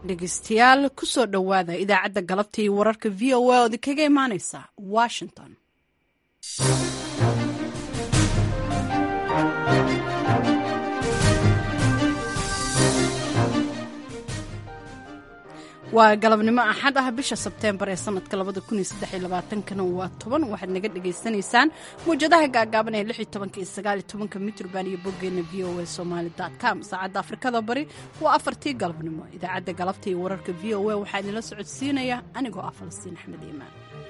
dhegeystayaal kusoo dhowaada idaacadda galabta iyo wararka v o a ood kaga imaaneysa Washington. waa galabnimo axad ah bisha Sebteembar ee sanadka 2023 waa 10 waxaad naga dhageysanaysaan muujadaha gaagaaban ee 16 iyo 19 mitrban iyo boggeena voasomali.com saacadda Afrikada Bari waa 4tii galabnimo idaacadda galabta iyo wararka v o a waxaa idinla socodsiinaya anigoo ah Falastiin Axmed Iimaan.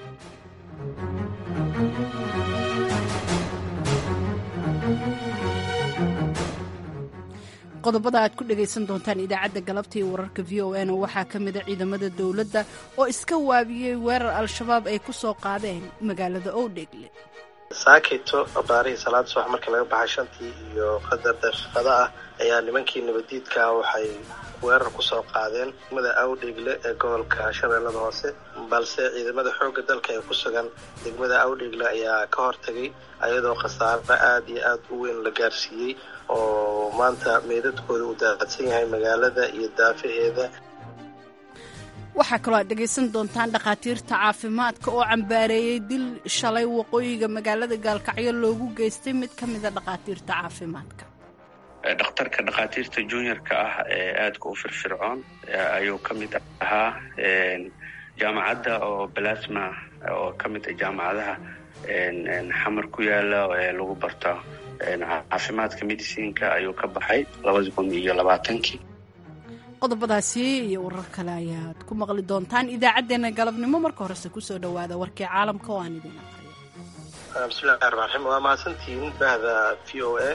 qodobada aad ku dhagaysan doontaan idaacadda galabta iyo wararka v o a-na waxaa ka mid a ciidamada dowladda oo iska waabiyey weerar al-shabaab ay ku soo qaadeen magaalada Owdheegle. saakito baarihii salaad subax markii laga baxay shantii iyo qadar daqiiqada ah ayaa nimankii nabadiidka waxay weerar ku soo qaadeen degmada Owdheegle ee gobolka Shabeellada Hoose, balse ciidamada xoogga dalka ee ku sugan degmada Owdheegle ayaa ka hortagay ayadoo khasaare aad iyo aad u weyn la gaarsiiyey oo maanta meedadkooda uu daadsan yahay magaalada iyo daafaheeda. waxaa kaloo aad dhegaysan doontaan dhakhaatiirta caafimaadka oo cambaareeyey dil shalay waqooyiga magaalada Gaalkacyo loogu geystay mid ka mid a dhakhaatiirta caafimaadka. dhakhtarka dhakhaatiirta juniorka ah ee aadka u firfircoon ayuu ka mid ahaa jaamacadda oo Plasma oo ka mid ah jaamacadaha xamar ku yaala ee lagu barto caafimaadka medicinka ayuu ka baxay 2020. qodobadaasi iyo warar kale ayaad ku maqli doontaan idaacadeena galabnimo. marka horese kusoo dhowaada warkii caalamka oo aan idin aqriyo. bismillaahi rahmaani rahiim. waa mahadsantihiin bahda v o a.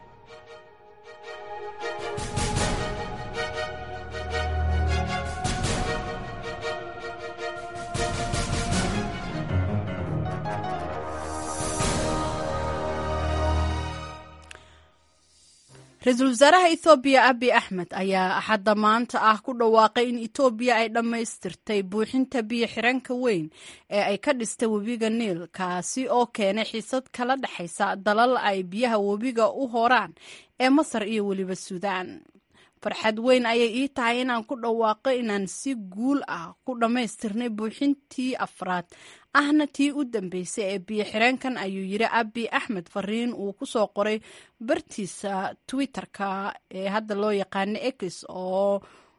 ra-iisul wasaaraha Ethiopia Abiy Ahmed ayaa axadda maanta ah ku dhawaaqay in Ethiopia ay dhammaystirtay buuxinta biyo xiranka weyn ee ay ka dhistay webiga Niil, kaasi oo keenay xiisad kala dhaxaysa dalal ay biyaha webiga u horaan ee Masar iyo weliba Suudaan. farxad weyn ayay ii tahay inaan ku dhawaaqo inaan si guul ah ku dhammaystirnay buuxintii afraad ahna tii u dambeysay ee biyo xireenkan, ayuu yiri Abiy Ahmed fariin uu ku soo qoray bartiisa Twitter-ka ee hadda loo yaqaano X oo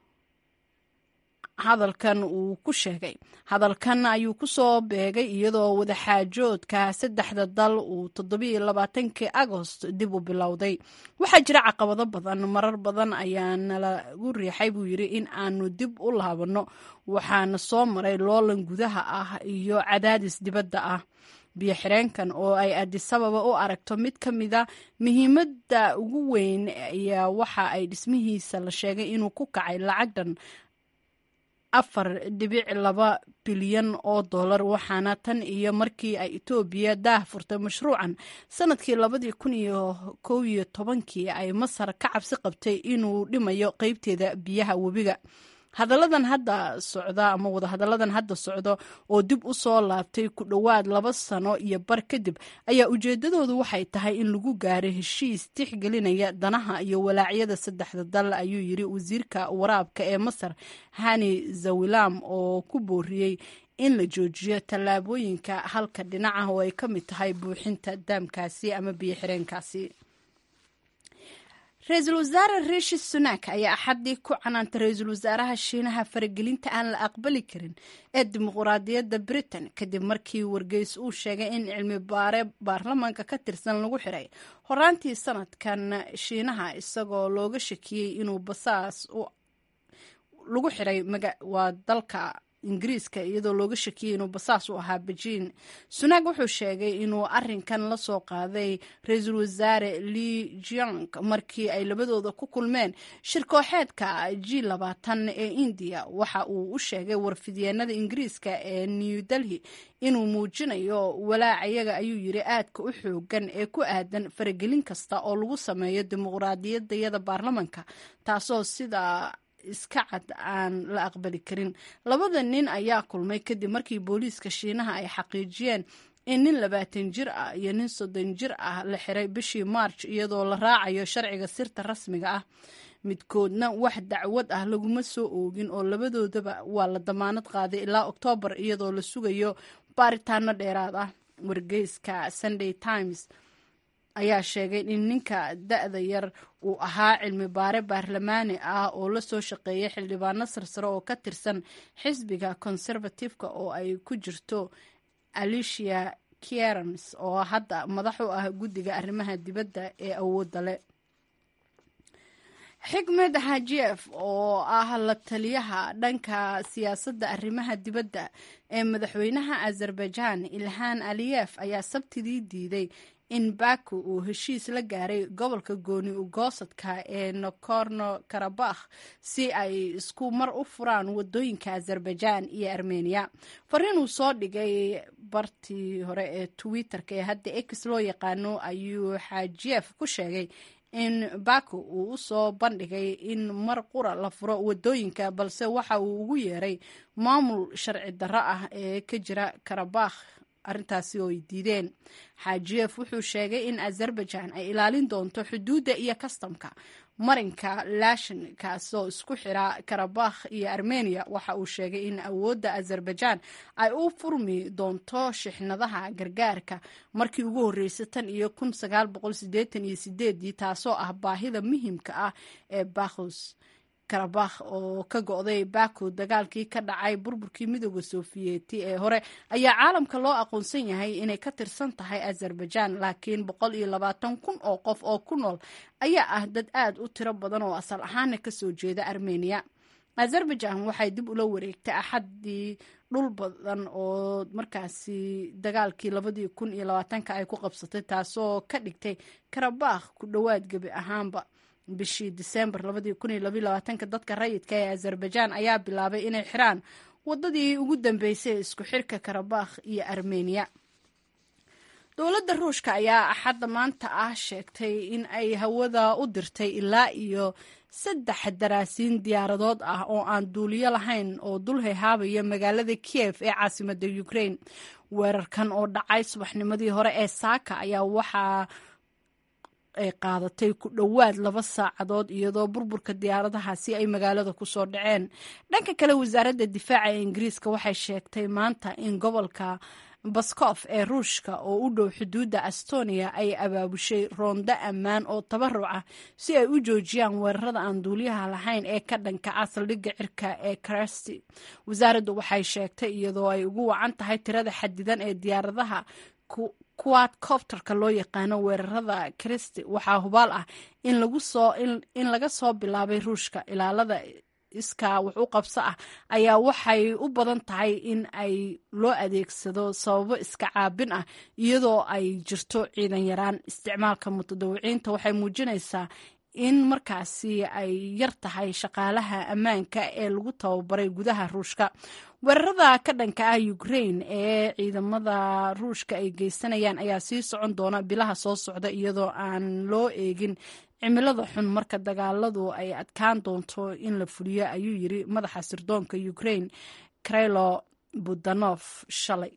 hadalkan uu ku sheegay. hadalkan ayuu ku soo beegay iyadoo wadaxaajoodka saddexda dal uu 27 Agost dib u bilowday. waxaa jira caqabado badan, marar badan ayaa nalagu riixay buu yiri in aanu dib u laabano. waxaana soo maray loolan gudaha ah iyo cadaadis dibadda ah. biyo xireenkan oo ay Addis Ababa u aragto mid ka mida muhiimadda ugu weyn ayaa waxa ay dhismihiisa la sheegay inuu ku kacay lacag dhan $4.2 bilyan oo dollar, waxaana tan iyo markii ay Ethiopia daah furtay mashruucan sanadkii 2011 ay Masar ka cabsi qabtay inuu dhimayo qaybteeda biyaha webiga. hadaladan hadda socda ama wadahadalladan hadda socdo oo dib u soo laabtay ku dhowaad 2 sano iyo bar kadib ayaa ujeedadoodu waxay tahay in lagu gaaro heshiis tixgelinaya danaha iyo walaacyada saddexda dal, ayuu yiri wasiirka waraabka ee Masar Hani Zawilam oo ku booriyey in la joojiyo tallaabooyinka halka dhinaca oo ay ka mid tahay buuxinta daamkaasi ama biyo xireenkaasi. ra-iisul wasaare Rishi Sunak ayaa axaddii ku canaantay ra-iisul wasaaraha Shiinaha faragelinta aan la aqbali karin ee dimuqraadiyadda Britain kadib markii wargeys uu sheegay in cilmi baare baarlamaanka ka tirsan lagu xiray horaantii sanadkan Shiinaha isagoo looga shakiyey inuu basaas lagu xiray waa dalka Ingiriiska iyadoo looga shakiyey inuu basaas u ahaa Beijing. Sunak wuxuu sheegay inuu arrinkan la soo qaaday ra-iisul wasaare Li Qiang markii ay labadooda ku kulmeen shirkooxeedka G20 ee India. waxa uu u sheegay warfidyeenada Ingiriiska ee New Delhi inuu muujinayo walaacayaga, ayuu yiri, aadka u xoogan ee ku aadan faragelin kasta oo lagu sameeyo dimuqraadiyadda baarlamaanka, taasoo sida iska cad aan la aqbali karin. labada nin ayaa kulmay kadib markii booliiska Shiinaha ay xaqiijiyeen in nin 20 jir ah iyo nin 30 jir ah la xiray bishii March iyadoo la raacayo sharciga sirta rasmiga ah. midkoodna wax dacwad ah laguma soo oogin oo labadoodaba waa la damaanad qaaday ilaa Oktoobar iyadoo la sugayo baaritaano dheeraad ah. Wargeyska Sunday Times ayaa sheegay in ninka da'da yar uu ahaa cilmi baare baarlamaani ah oo la soo shaqeeyay xildhibaano sarsare oo ka tirsan xisbiga Conservative-ka oo ay ku jirto Alicia Kearns oo hadda madax u ah guddiga arrimaha dibadda ee awoodda leh. Xigmed Hajiyev oo ah la taliyaha dhanka siyaasadda arrimaha dibadda ee madaxweynaha Azerbaijan Ilhan Aliyev ayaa Sabtidii diiday in Baku uu heshiis la gaaray gobolka gooni u goosadka ee Nagorno-Karabakh si ay isku mar u furaan wadooyinka Azerbaijan iyo Armenia. Fariin uu soo dhigay bartii hore ee Twitter-ka ee hadda X loo yaqaano ayuu Hajiyev ku sheegay in Baku uu u soo bandhigay in mar qura la furo wadooyinka balse waxa uu ugu yeeray maamul sharci darro ah ee ka jira Karabakh arrintaasi oo ay diideen. Hajiyev wuxuu sheegay in Azerbaijan ay ilaalin doonto xuduudda iyo kastamka marinka Lashin kaasoo isku xira Karabakh iyo Armenia. Waxa uu sheegay in awoodda Azerbaijan ay u furmi doonto shixnadaha gargaarka markii ugu horreysay tan iyo 1988 taasoo ah baahida muhiimka ah ee Bakhus. Karabakh oo ka go'day Baku dagaalkii ka dhacay burburkii midowga Sofiyeeti ee hore ayaa caalamka loo aqoonsan yahay inay ka tirsan tahay Azerbaijan, laakiin 120,000 oo qof oo ku nool ayaa ah dad aad u tiro badan oo asal ahaana ka soo jeeda Armenia. Azerbaijan waxay dib ula wareegtay axadii dhul badan oo markaasi dagaalkii 2020 ay ku qabsatay taasoo ka dhigtay Karabakh ku dhowaad gebi ahaanba. Bishii Diseembar 2022 dadka rayidka ee Azerbaijan ayaa bilaabay inay xiraan wadadii ugu dambeysay isku xirka Karabakh iyo Armenia. Dowladda Ruushka ayaa axadda maanta ah sheegtay in ay hawada u dirtay ilaa iyo 3 daraasiin diyaaradood ah oo aan duuliyo lahayn oo dul heehaabaya magaalada Kiev ee caasimadda Ukraine. Weerarkan oo dhacay subaxnimadii hore ee Saaka ayaa waxaa ay qaadatay ku dhowaad 2 saacadood iyadoo burburka diyaaradahaasi ay magaalada ku soo dhaceen. Dhanka kale wasaaradda difaaca ee Ingiriiska waxay sheegtay maanta in gobolka Baskov ee Ruushka oo u dhow xuduudda Estonia ay abaabushay roondo ammaan oo tabaruc ah si ay u joojiyaan weerarada aan duuliyaha lahayn ee ka dhanka ah saldhigga cirka ee Krasti. Wasaaraddu waxay sheegtay iyadoo ay ugu wacan tahay tirada xadidan ee diyaaradaha quadcopterka loo yaqaano weerarada Kristi waxaa hubaal ah in laga soo bilaabay Ruushka. Ilaalada iskaa wax u qabso ah ayaa waxay u badan tahay in ay loo adeegsado sababo iska caabin ah iyadoo ay jirto ciidan yaraan. Isticmaalka mutadawiciinta waxay muujinaysaa in markaasi ay yar tahay shaqaalaha ammaanka ee lagu tababaray gudaha Ruushka. Weerarada ka dhanka ah Ukraine ee ciidamada Ruushka ay geysanayaan ayaa sii socon doona bilaha soo socda iyadoo aan loo eegin cimilada xun marka dagaaladu ay adkaan doonto in la fuliyo, ayuu yiri madaxa sirdoonka Ukraine Krylo Budanov shalay.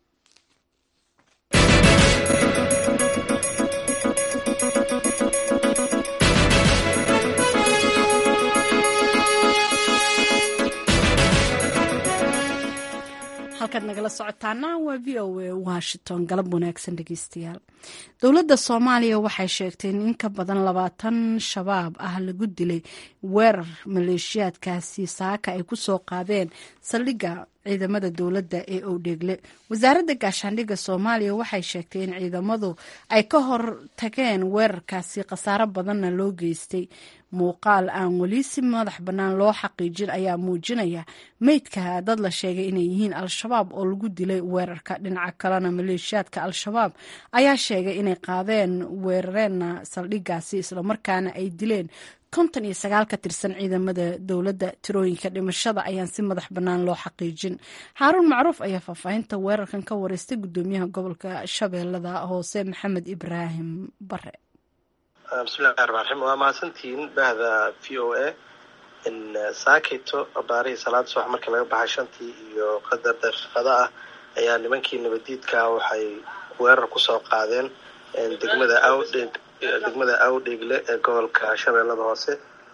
halkaad nagala socotaana waa VOA Washington. galab wanaagsan dhegeystayaal. Dowladda Soomaaliya waxay sheegtay in ka badan 20 shabaab ah lagu dilay weerar maleeshiyaadkaasi Saaka ay ku soo qaadeen saldhigga ciidamada dowladda ee Owdheegle. Wasaaradda gaashaandhigga Soomaaliya waxay sheegtay in ciidamadu ay ka hor tageen weerarkaasi khasaaro badanna loo geystay. Muuqaal aan weli si madax bannaan loo xaqiijin ayaa muujinaya meydka dad la sheegay inay yihiin Al-Shabaab oo lagu dilay weerarka. Dhinaca kalena maleeshiyaadka Al-Shabaab ayaa sheegay inay qaadeen weerareenna saldhiggaasi islamarkaana ay dileen 59 ka tirsan ciidamada dowladda. Tirooyinka dhimashada ayaan si madax bannaan loo xaqiijin. Haaruun Macruuf ayaa faahfaahinta weerarkan ka wareystay gudoomiyaha gobolka Shabeellada Hoose Maxamed Ibraahim Bare. bismillahi rahmaani rahiim. waa mahadsantihiin bahda VOA in saakito baarihii salaada subax markii laga baxay 5 iyo qadar daqiiqada ah ayaa nimankii nabadiidka waxay weerar ku soo qaadeen degmada Awdheegle ee gobolka Shabeellada Hoose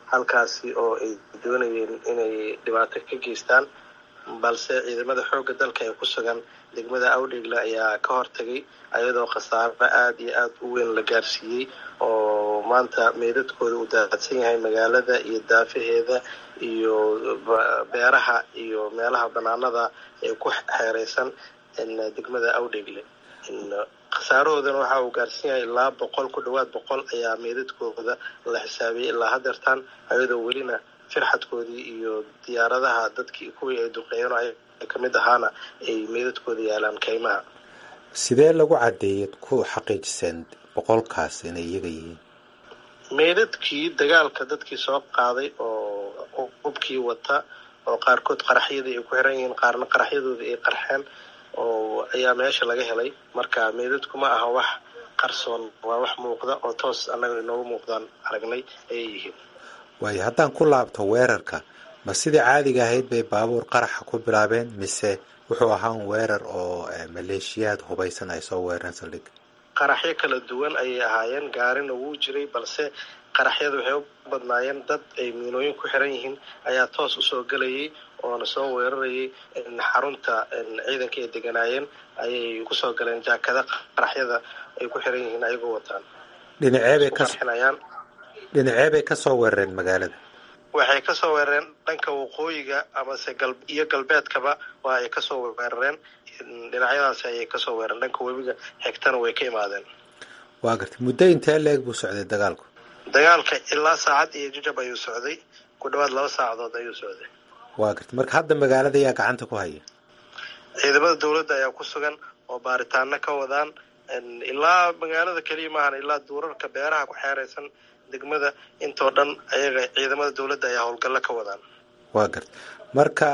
halkaasi oo ay doonayeen inay dhibaato ka geystaan, balse ciidamada xoogga dalka ee ku sugan degmada Awdheegle ayaa ka hortagay ayadoo khasaaro aad iyo aad u weyn la gaarsiiyey oo maanta meydadkooda uu daadsan yahay magaalada iyo daafaheeda iyo beeraha iyo meelaha banaanada ee ku xeereysan degmada Awdheegle. khasaarahoodana waxa uu gaarsiin yahay ilaa 100 ku dhawaad 100 ayaa meydadkooda la xisaabiyey ilaa hadeertan, ayadoo welina firxadkoodii iyo diyaaradaha dadkii kuwii ay duqeeyeen ay kamid ahaana ay meydadkooda yaalaan kaymaha. sidee lagu cadeeyay ku xaqiijiseen 100kaas inay iyaga yihiin? meydadkii dagaalka dadkii soo qaaday oo hubkii wata oo qaarkood qaraxyadii ay ku xiran yihiin, qaarna qaraxyadoodii ay qarxeen oo ayaa meesha laga helay. marka meydadku ma aha wax qarsoon, waa wax muuqda oo toos annaga inoogu muuqdaan aragnay ay yihiin. waayo haddaan ku laabto weerarka, ma sidii caadiga ahayd bay baabuur qaraxa ku bilaabeen mise wuxuu ahaa weerar oo maleeshiyaad hubaysan ay soo weerareen saldhig? qaraxyo kala duwan ayay ahaayeen, gaarina wuu jiray, balse qaraxyadu waxay u badnaayeen dad ay miinooyin ku xiran yihiin ayaa toos usoo gelayay oona soo weerarayay xarunta ciidanka ay deganaayeen ayay kusoo galeen jaakada qaraxyada ay ku xiran yihiin ayagoo wataan. dhinacee bay kasoo weerareen magaalada? waxay kasoo weerareen dhanka waqooyiga amase iyo galbeedkaba waa ay kasoo weerareen, dhinacyadaas ayay kasoo weerareen, dhanka webiga xigtana way ka imaadeen. waa gartay. muddo intee leeg buu socday dagaalku? dagaalka ilaa saacad iyo jajab ayuu socday, ku dhawaad 2 saacadood ayuu socday. waa gartay. marka hadda magaalada ayaa gacanta ku haya? ciidamada dawladda ayaa ku sugan oo baaritaano ka wadaan, ilaa magaalada keliya maahan, ilaa duurarka beeraha ku xeereysan degmada intoo dhan ayaga ciidamada dawladda ayaa howlgallo ka wadaan. waa gartay. marka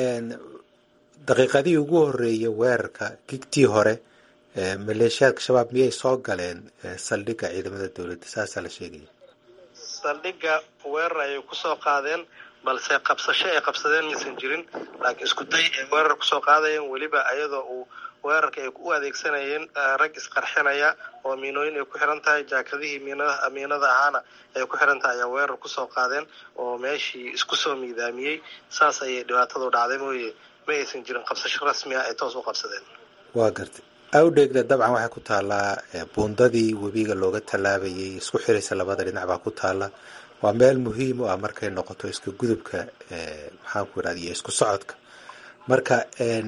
daqiiqadii ugu horeeyay weerarka gigtii hore maleeshiyaadka shabaab miyay soo galeen saldhigga ciidamada dawladda? saasaa la sheegaya. saldhigga weerar ayay kusoo qaadeen, balse qabsasho ay qabsadeen maysan jirin, laakiin isku day ay weerar kusoo qaadayeen, weliba ayadoo uu weerarka ay u adeegsanayeen rag isqarxinaya oo miinooyin ay ku xiran tahay, jaakadihii miinada ahaana ay ku xiran tahay ayaa weerar kusoo qaadeen oo meeshii isku soo miidaamiyey. saas ayay dhibaatadu dhacday mooye ma aysan jirin qabsasho rasmi ah ay toos u qabsadeen. waa gartay. Awdheegle dabcan waxay ku taallaa buundadii webiga looga tallaabayay, isku xiraysa labada dhinac baa ku taalla. waa meel muhiim u ah markay noqoto iska gudubka maxaanku idhahda iyo isku socodka. marka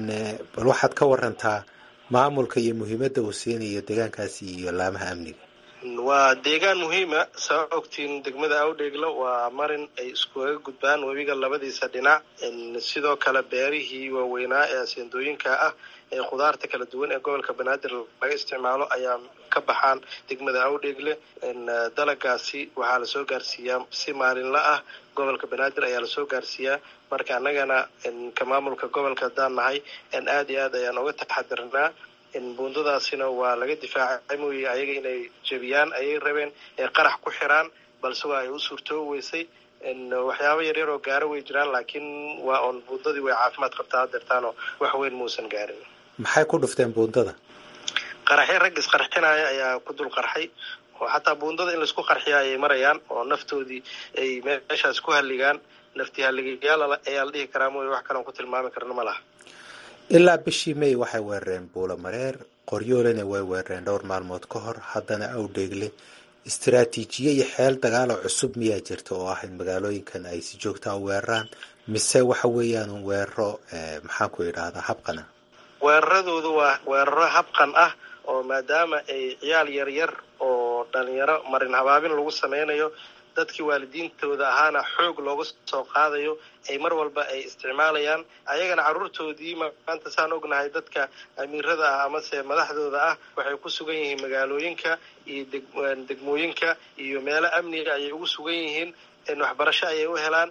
bal waxaad ka warantaa maamulka iyo muhiimadda uu siinayo deegaankaasi iyo laamaha amniga. waa deegaan muhiima, saa ogtiin degmada Awdheegle waa marin ay iskuga gudbaan webiga labadiisa dhinac, sidoo kale beerihii waaweynaa ee aseendooyinka ah ee khudaarta kala duwan ee gobolka Banaadir laga isticmaalo ayaa ka baxaan degmada Awdheegle. dalagaasi waxaa lasoo gaarsiiyaa si maalinla ah, gobolka Banaadir ayaa lasoo gaarsiiyaa. marka annagana ka maamulka gobolka haddaan nahay aad iyo aad ayaan uga taxadirnaa. buundadaasina waa laga difaacay mooye ayaga inay jebiyaan ayay rabeen, ee qarax ku xiraan, balse waa ay u suurtoobi weysay. waxyaabo yaryar oo gaaro way jiraan, laakiin waa on buundadii way caafimaad qabtaa hadeertaanoo wax weyn muusan gaarin. maxay ku dhufteen buundada? qaraxyo rag isqarxinaya ayaa ku dul qarxay, oo xataa buundada in laisku qarxiya ayay marayaan oo naftoodii ay meeshaas ku halligaan. nafti halligayaal ayaa la dhihi karaa mooye wax kaleon ku tilmaami karna ma laha. ilaa bishii May waxay weerareen Buulamareer, Qoryoolena way weerareen dhowr maalmood ka hor. haddana Awdheegle istiraatiijiye iyo xeel dagaal oo cusub miyaa jirta oo ah in magaalooyinkan ay si joogta u weeraraan, mise waxa weeyaan weeraro maxaanku idhahdaa habqan ah? weeraradoodu waa weeraro habqan ah oo maadaama ay ciyaal yaryar oo dhalinyaro marin habaabin lagu sameynayo, dadkii waalidiintooda ahaana xoog looga soo qaadayo, ay mar walba ay isticmaalayaan. ayagana carruurtoodii maanta saan ognahay dadka amiirada ah amase madaxdooda ah waxay ku sugan yihiin magaalooyinka iyo degmooyinka iyo meelo amniga ayay ugu sugan yihiin. waxbarasho ayay u helaan.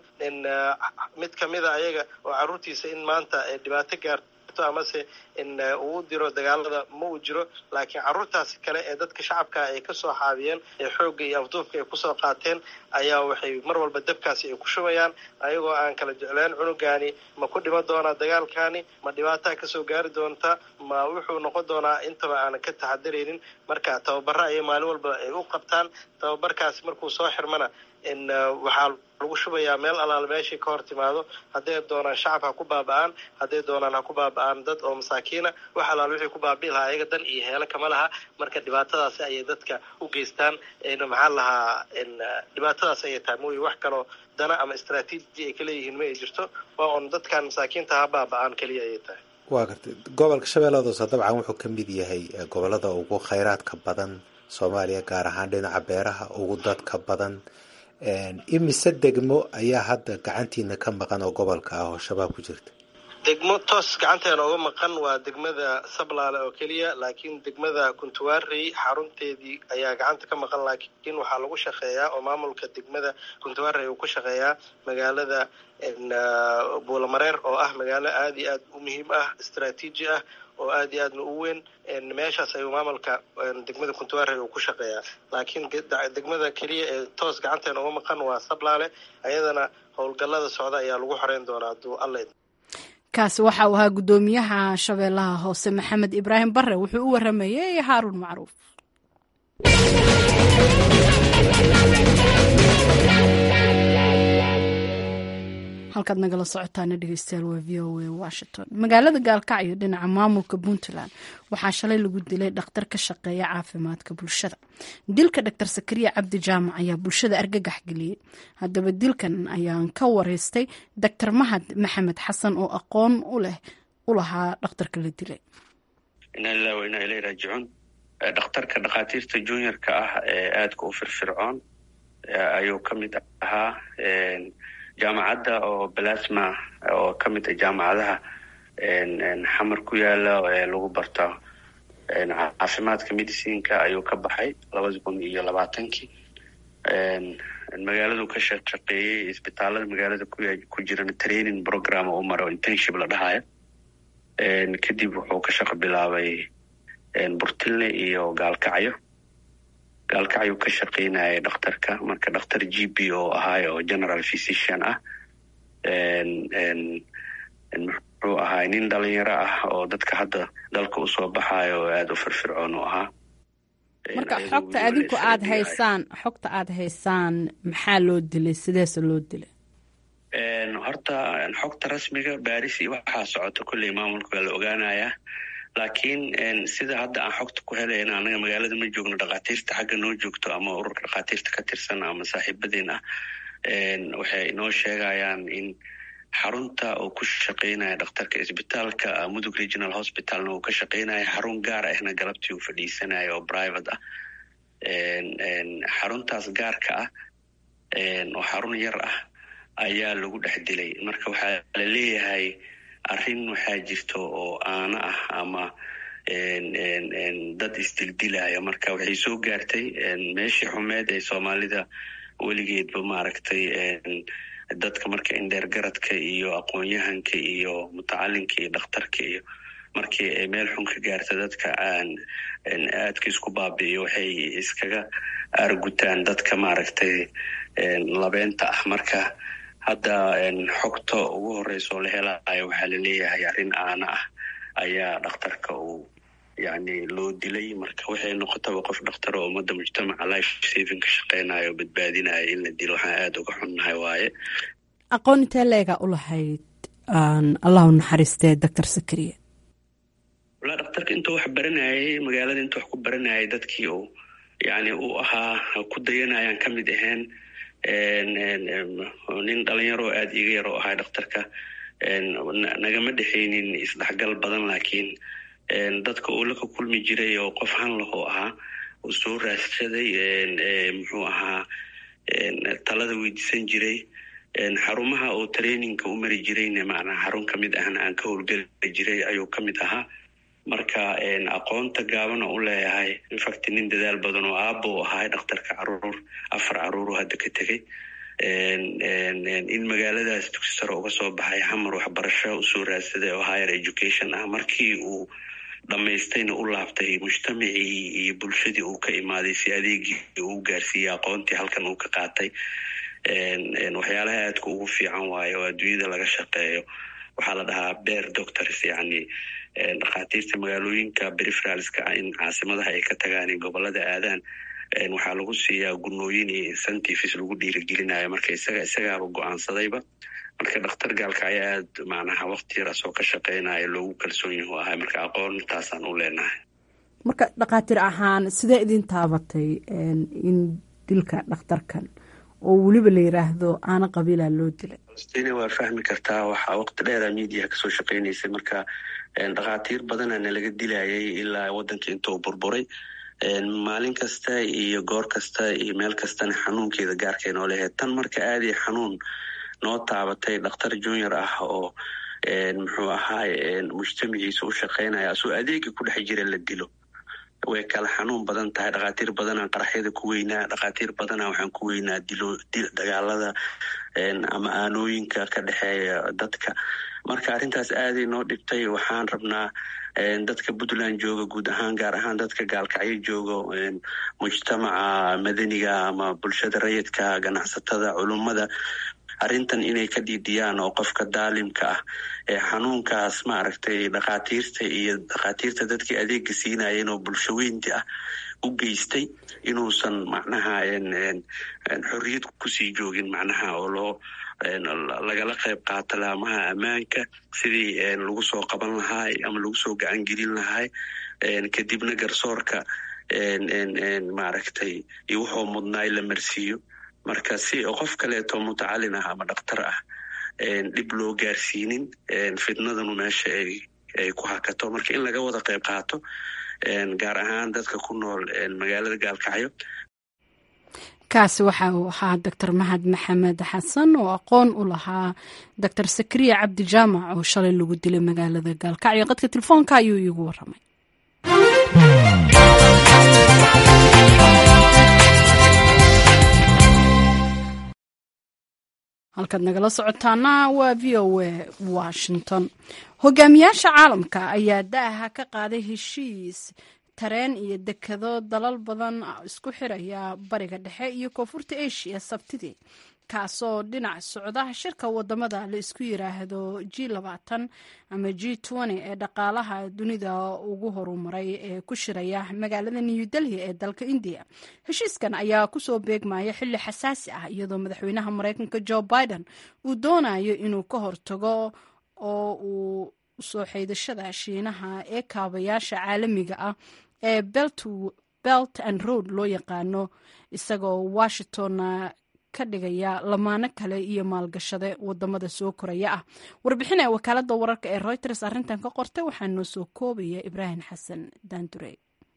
mid kamida ayaga oo carruurtiisa in maanta dhibaato gaarto amase uu diro dagaalada ma uu jiro, laakiin carruurtaasi kale ee dadka shacabka ay kasoo xaabiyeen ee xoogga iyo afduufka ay kusoo qaateen ayaa waxay mar walba dabkaasi ay ku shubayaan, ayagoo aan kala jecleen cunugaani ma ku dhiman doonaa dagaalkaani, ma dhibaataa kasoo gaari doonta, ma wuxuu noqon doonaa, intaba aanan ka taxadaraynin. marka tababaro ayay maalin walba ay u qabtaan. tababarkaasi markuu soo xirmana waxaa lagu shubayaa meel alaal meeshii ka hor timaado. hadday doonaan shacab ha ku baaba'aan, hadday doonaan ha ku baaba'aan dad oo masaakiina, wax alaal wixii ku baabi'i lahaa ayaga dan iyo heelo kama laha. marka dhibaatadaasi ayay dadka u geystaan. maxaa lahaa dhibaatadaas ayay tahay mooye wax kaloo dana ama istraatiiji ay ka leeyihiin ma ay jirto. waa un dadkan masaakiinta ha baaba'aan keliya ayay tahay. waa gartay. gobolka shabeellada hoose dabcan wuxuu ka mid yahay gobolada ugu khayraadka badan Soomaaliya, gaar ahaan dhinaca beeraha ugu dadka badan. imise degmo ayaa hadda gacantiina ka maqan oo gobolka ah oo shabaab ku jirta? degmo toos gacanteena uga maqan waa degmada Sablaale oo keliya, laakiin degmada Kuntuwaarey xarunteedii ayaa gacanta ka maqan. laakiin waxaa lagu shaqeeyaa oo maamulka degmada Kuntuwaarey uu ku shaqeeyaa magaalada Buulamareer oo ah magaalo aad iyo aad u muhiim ah, istaraatiiji ah, oo aad iyo aadna u weyn. meeshaas ayuu maamulka degmada Kuntuwaarey uu ku shaqeeyaa. laakiin degmada keliya ee toos gacanteena uga maqan waa Sablaale. ayadana howlgallada socda ayaa lagu xoreyn doonaa hadduu alla idmo. kaasi waxa uu ahaa guddoomiyaha Shabeellaha Hoose Maxamed Ibraahim Barre. wuxuu u waramayay Haaruun Macruuf. halkaad nagala socotaana dhegeystayaal waa VOA Washington. magaalada Gaalkacyo dhinaca maamulka Puntland waxaa shalay lagu dilay dhakhtar ka shaqeeya caafimaadka bulshada. dilka Dr. Sakariya Cabdi Jaamac ayaa bulshada argagax geliyay. haddaba dilkan ayaan ka wareystay Dr. Mahad Maxamed Xasan oo aqoon u lahaa dhakhtarka la dilay. inna lillahi wa inna ilayhi raaji'uun. dhakhtarka dhakhaatiirta juniorka ah ee aadka u firfircoon ayuu ka mid ahaa. jaamacadda oo Belasma oo ka mid ah jaamacadaha xamar ku yaala ee lagu barto caafimaadka medicinka ayuu ka baxay 2020. magaaladu ka shaqeeyay isbitaalada magaalada ku jirana training program oo maro internship la dhahayo. kadib wuxuu ka shaqo bilaabay Burtilne iyo Gaalkacyo ka shaqeynaya dhakhtarka. marka dhakhtar GP oo ahaa oo general physician ah. muxuu ahaa nin dhalinyaro ah oo dadka hadda dalka u soo baxayo oo aad u firfircoon u ahaa. marka xogta adinku aad haysaan maxaa loo dilay, sideese loo dilay? horta xogta rasmiga baaris iyo waxaa socoto kulley maamulka waa la ogaanayaa. laakiin sida hadda aan xogta ku helayna anaga magaalada ma joogno, dhakhaatiirta xagga noo joogto ama ururka dhakhaatiirta ka tirsan ama saaxiibadeen ah waxay inoo sheegayaan in xarunta uu ku shaqeynaya dhakhtarka isbitaalka Mudug Regional Hospitalna uu ka shaqeynaya xarun gaar ahna galabtii uu fadhiisanayo oo private ah. xaruntaas gaarka ah oo xarun yar ah ayaa lagu dhex dilay. marka waxaa la leeyahay arrin waxaa jirto oo aana ah ama dad isdildilaya. marka waxay soo gaartay meeshii xumeed ee Soomaalida weligeedba maaragtay dadka marka indheer garadka iyo aqoon-yahanka iyo mutacalinka iyo dhakhtarka iyo markii ay meel xun ka gaarta dadka aadka isku baabi'iyo waxay iskaga argutaan dadka maaragtay labeenta ah. marka hadda xogta ugu horeysa oo la helayo waxaa la leeyahay arrin aana ah ayaa dhakhtarka uu loo dilay. marka waxay noqotaba qof dhakhtar oo ummadda mujtamaca life saving ka shaqeynayo oo badbaadinayo in la dilo waxaan aad uga xunnahay waaye. aqoon intee leegaa u lahayd allahu naxariistee Dr. Sakariya? walaa dhakhtarka intuu wax baranayay magaalada intuu wax ku baranayay dadkii uu uu ahaa ku dayanayaan ka mid ahayn. nin dhalinyaro aad iga yar oo ahaa dhakhtarka nagama dhexaynin isdhexgal badan, laakiin dadka uu la ka kulmi jiray oo qof han lahoo ahaa uu soo raadsaday muxuu ahaa talada weydiisan jiray. xarumaha oo trainingka u mari jirayna macnaha xarun ka mid ahna aan ka howlgeli jiray ayuu ka mid ahaa. marka aqoonta gaabana u leeyahay infact nin dadaal badan oo aabbo ahaa dhakhtarka 4 caruur hadda ka tegay. in magaaladaas dugsi sare uga soo baxay xamar waxbarasho u soo raadsaday oo higher education ah. markii uu dhamaystayna u laabtay mujtamacii iyo bulshadii uu ka imaaday si adeegii uu gaarsiiyey aqoontii halkan uu ka qaatay. waxyaalaha aadka ugu fiican waaye oo adduunyada laga shaqeeyo waxaa la dhahaa bear doctors, dhakhaatiirta magaalooyinka peripheralska in caasimadaha ay ka tagaan in gobolada aadaan waxaa lagu siiyaa gunooyin iyo incentives lagu dhiirigelinayo marka isagaaba go-aansadayba marka dhakhtar gaalka ayaa aad macnaha waqti yar asoo ka shaqeynaya loogu kalsoon yahu ahay marka aqoontaasaan u leenahay. marka dhakhaatiir ahaan sidee idin taabatay in dilka dhakhtarkan oo weliba la yiraahdo aana qabiilaa loo dilay? Palestina waa fahmi kartaa waxaa waqti dheera miidiyaha kasoo shaqeynaysay marka dhakhaatiir badanaana laga dilayay ilaa waddanka intuu burburay maalin kasta iyo goor kasta iyo meel kastana xanuunkeeda gaarkay noo leheyd tan marka aadii xanuun noo taabatay dhakhtar junior ah oo muxuu ahaay mujtamaciisa u shaqeynaya asoo adeega ku dhex jira la dilo way kala xanuun badan tahay. dhakhaatiir badanaa qaraxyada ku weynaa, dhakhaatiir badanaa waxaan ku weynaa dagaalada ama aanooyinka ka dhexeeya dadka marka arrintaas aaday noo dhibtay. waxaan rabnaa dadka puntland jooga guud ahaan gaar ahaan dadka gaalkacyo jooga mujtamaca madaniga ama bulshada rayidka ganacsatada culummada arrintan inay ka dhiidiyaan oo qofka daalimka ah ee xanuunkaas maaragtay dhakhaatiirta dadkii adeega siinayeen oo bulshaweynti ah u geystay inuusan macnaha xorriyad kusii joogin macnaha oo lagala qayb qaato laamaha ammaanka sidii lagu soo qaban lahaa ama lagu soo gacan gelin lahaa kadibna garsoorka maaragtay iyo wuxuu mudnaay la marsiiyo marka si qof kaleeto mutacalin ah ama dhakhtar ah dhib loo gaarsiinin fitnadanu meesha ay ku hakato marka in laga wada qayb qaato gaar ahaan dadka ku nool magaalada gaalkacyo. kaasi waxa uu ahaa doctor mahad maxamed xasan oo aqoon u lahaa doctor sakriya cabdi jaamac oo shalay lagu dilay magaalada gaalkacyo. qadka telefoonka ayuu iigu waramay. halkaad nagala socotaana waa v o a washington. hogaamiyaasha caalamka ayaa daaha ka qaaday heshiis tareen iyo dekado dalal badan isku xiraya bariga dhexe iyo koonfurta asia sabtidii kaasoo dhinac socda shirka wadamada la isku yiraahdo G20 ama G20 ee dhaqaalaha dunida ugu horumaray ee ku shiraya magaalada New Delhi ee dalka India. heshiiskan ayaa kusoo beegmaya xilli xasaasi ah iyadoo madaxweynaha Mareykanka Joe Biden uu doonayo inuu ka hortago oo uu soo xeydashada Shiinaha ee kaabayaasha caalamiga ah ee Belt and Road loo yaqaano isagoo Washington ka dhigaya lamaano kale iyo maalgashade wadamada soo koraya ah. warbixin ee wakaalada wararka ee Reuters arrintan ka qortay waxaa noo soo koobaya Ibrahim Xasan Daandure.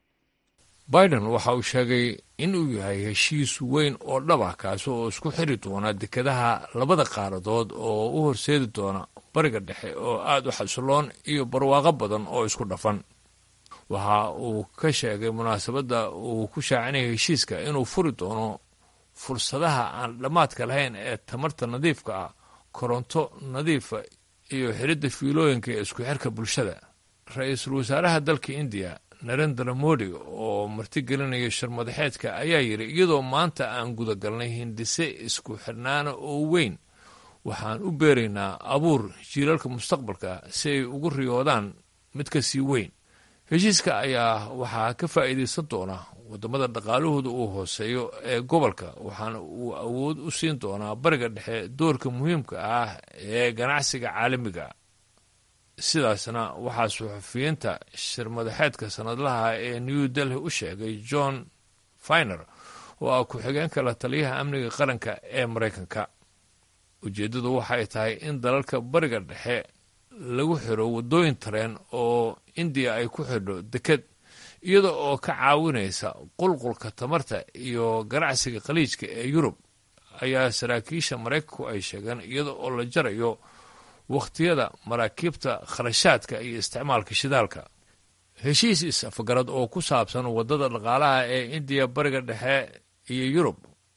Biden waxa uu sheegay in uu yahay heshiis weyn oo dhaba kaas oo isku xiri doona dekadaha labada qaaradood oo u horseedi doona bariga dhexe oo aad u xasiloon iyo barwaaqo badan oo isku dhafan. waxa uu ka sheegay munaasabadda uu ku shaacinayay heshiiska inuu furi doono fursadaha aan dhammaadka lahayn ee tamarta nadiifka ah, koronto nadiifa iyo xiridda fiilooyinka ee isku xirka bulshada. ra-iisul wasaaraha dalka India Narendra Modi oo martigelinaya shirmadaxeedka ayaa yidhi iyadoo maanta aan gudagalnay hindise isku xirnaana oo weyn waxaan u beeraynaa abuur jiilalka mustaqbalka si ay ugu riyoodaan mid ka sii weyn. heshiiska ayaa waxaa ka faa'iidaysan doona wadamada dhaqaalahooda uu hooseeyo ee gobolka waxaana uu awood u siin doonaa bariga dhexe doorka muhiimka ah ee ganacsiga caalamiga. sidaasna waxaa suxufiyiinta shirmadaxeedka sanadlaha ee New Delhi u sheegay John Feiner oo ah ku-xigeenka la taliyaha amniga qaranka ee Mareykanka. ujeeddadu waxay tahay in dalalka bariga dhexe lagu xiro wadooyin tareen oo India ay ku xidho deked iyada oo ka caawinaysa qulqulka tamarta iyo ganacsiga khaliijka ee Yurub ayaa saraakiisha Mareykanku ay sheegeen iyada oo la jarayo waqtiyada maraakiibta kharashaadka iyo isticmaalka shidaalka. heshiis is-afgarad oo ku saabsan wadada dhaqaalaha ee India bariga dhexe iyo Yurub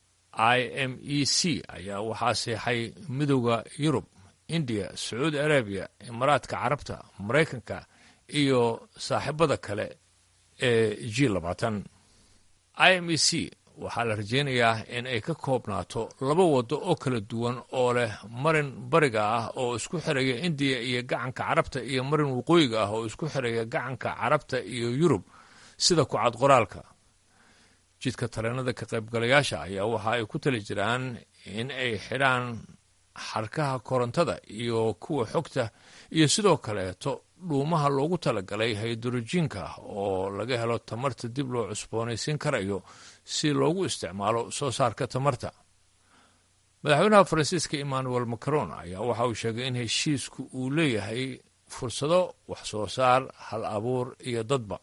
IMEC ayaa waxaa seexay midowda Yurub, India, Sacuudi Arabiya, Imaaraadka Carabta, Mareykanka iyo saaxiibada kale ee G20. IMEC waxaa la rajaynayaa in ay ka koobnaato 2 wado oo kala duwan oo leh marin bariga ah oo isku xiraya India iyo gacanka Carabta iyo marin waqooyiga ah oo isku xiraya gacanka Carabta iyo Yurub sida ku cad qoraalka. jidka tareenada ka qaybgalayaasha ayaa waxa ay ku tali jiraan in ay xidhaan xarkaha korontada iyo kuwa xogta iyo sidoo kaleeto dhuumaha loogu talagalay haydrojiinka oo laga helo tamarta dib loo cusboonaysiin karayo si loogu isticmaalo soo saarka tamarta. madaxweynaha faransiiska emmanuel macron ayaa waxa uu sheegay in heshiisku uu leeyahay fursado wax soo saar, hal abuur iyo dadba,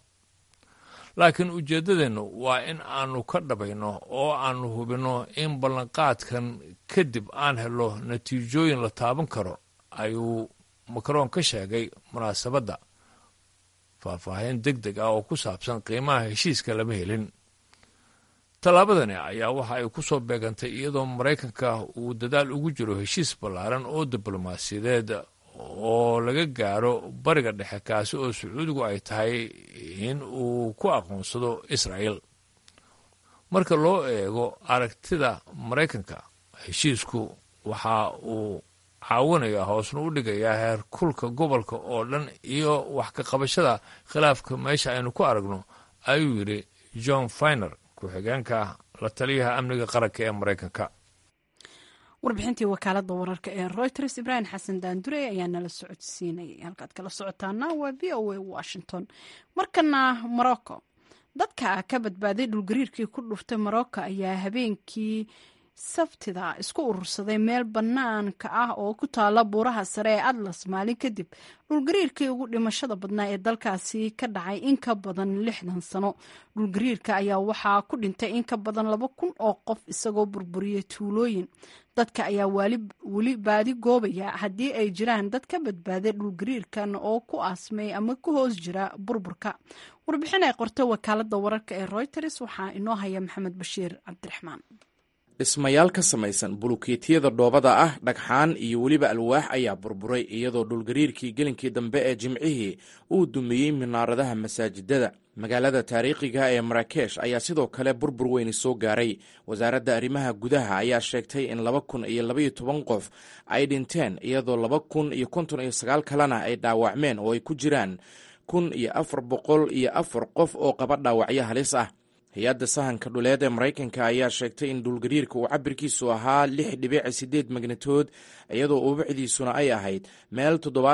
laakiin ujeeddadeennu waa in aanu ka dhabayno oo aanu hubinno in ballanqaadkan kadib aan helo natiijooyin la taaban karo, ayuu macron ka sheegay munaasabadda. faahfaahin deg deg ah oo ku saabsan qiimaha heshiiska lama helin. tallaabadani ayaa waxa ay ku soo beegantay iyadoo maraykanka uu dadaal ugu jiro heshiis ballaaran oo diblomaasiyadeed oo laga gaaro bariga dhexe, kaasi oo sacuudigu ay tahay in uu ku aqoonsado israa'il. marka loo eego aragtida maraykanka, heshiisku waxa uu caawinayaa hoosna u dhigayaa heer kulka gobolka oo dhan iyo wax ka qabashada khilaafka meesha aynu ku aragno, ayuu yidhi John Feiner, ku-xigeenka la taliyaha amniga qaranka ee maraykanka. warbixintii wakaalada wararka ee Reuters Ibrahim Xasan Daandure ayaa nala socodsiinayay. halkaad kala socotaana waa VOA Washington. markana Morocco, dadka ka badbaaday dhulgariirkii ku dhuftay Morocco ayaa habeenkii sabtida isku urursaday meel banaanka ah oo ku taala buuraha sare ee Atlas maalin kadib dhulgariirkii ugu dhimashada badnaa ee dalkaasi ka dhacay in ka badan 60 sano. dhulgariirka ayaa waxaa ku dhintay in ka badan 2,000 oo qof isagoo burburiyay tuulooyin. dadka ayaa weli baadi goobaya haddii ay jiraan dad ka badbaaday dhulgariirkan oo ku aasmay ama ku hoos jira burburka. warbixin ay qortay wakaalada wararka ee Reuters waxaa inoo haya Maxamed Bashiir Cabdiraxmaan. dhismayaal ka samaysan bulukeetiyada dhoobada ah, dhagxaan iyo weliba alwaax ayaa burburay iyadoo dhulgariirkii gelinkii dambe ee jimcihii uu dumiyey minaaradaha masaajidada. magaalada taariikhiga ee Marrakesh ayaa sidoo kale burbur weyni soo gaaray. wasaaradda arrimaha gudaha ayaa sheegtay in 2,012 qof ay dhinteen iyadoo 2,059 kalena ay dhaawacmeen oo ay ku jiraan 1,404 qof oo qaba dhaawacyo halis ah. hay-adda sahanka dhuleed ee Maraykanka ayaa sheegtay in dhulgariirka uu cabirkiisu ahaa 6.8 magnitood iyadoo ubucdiisuna ay ahayd meel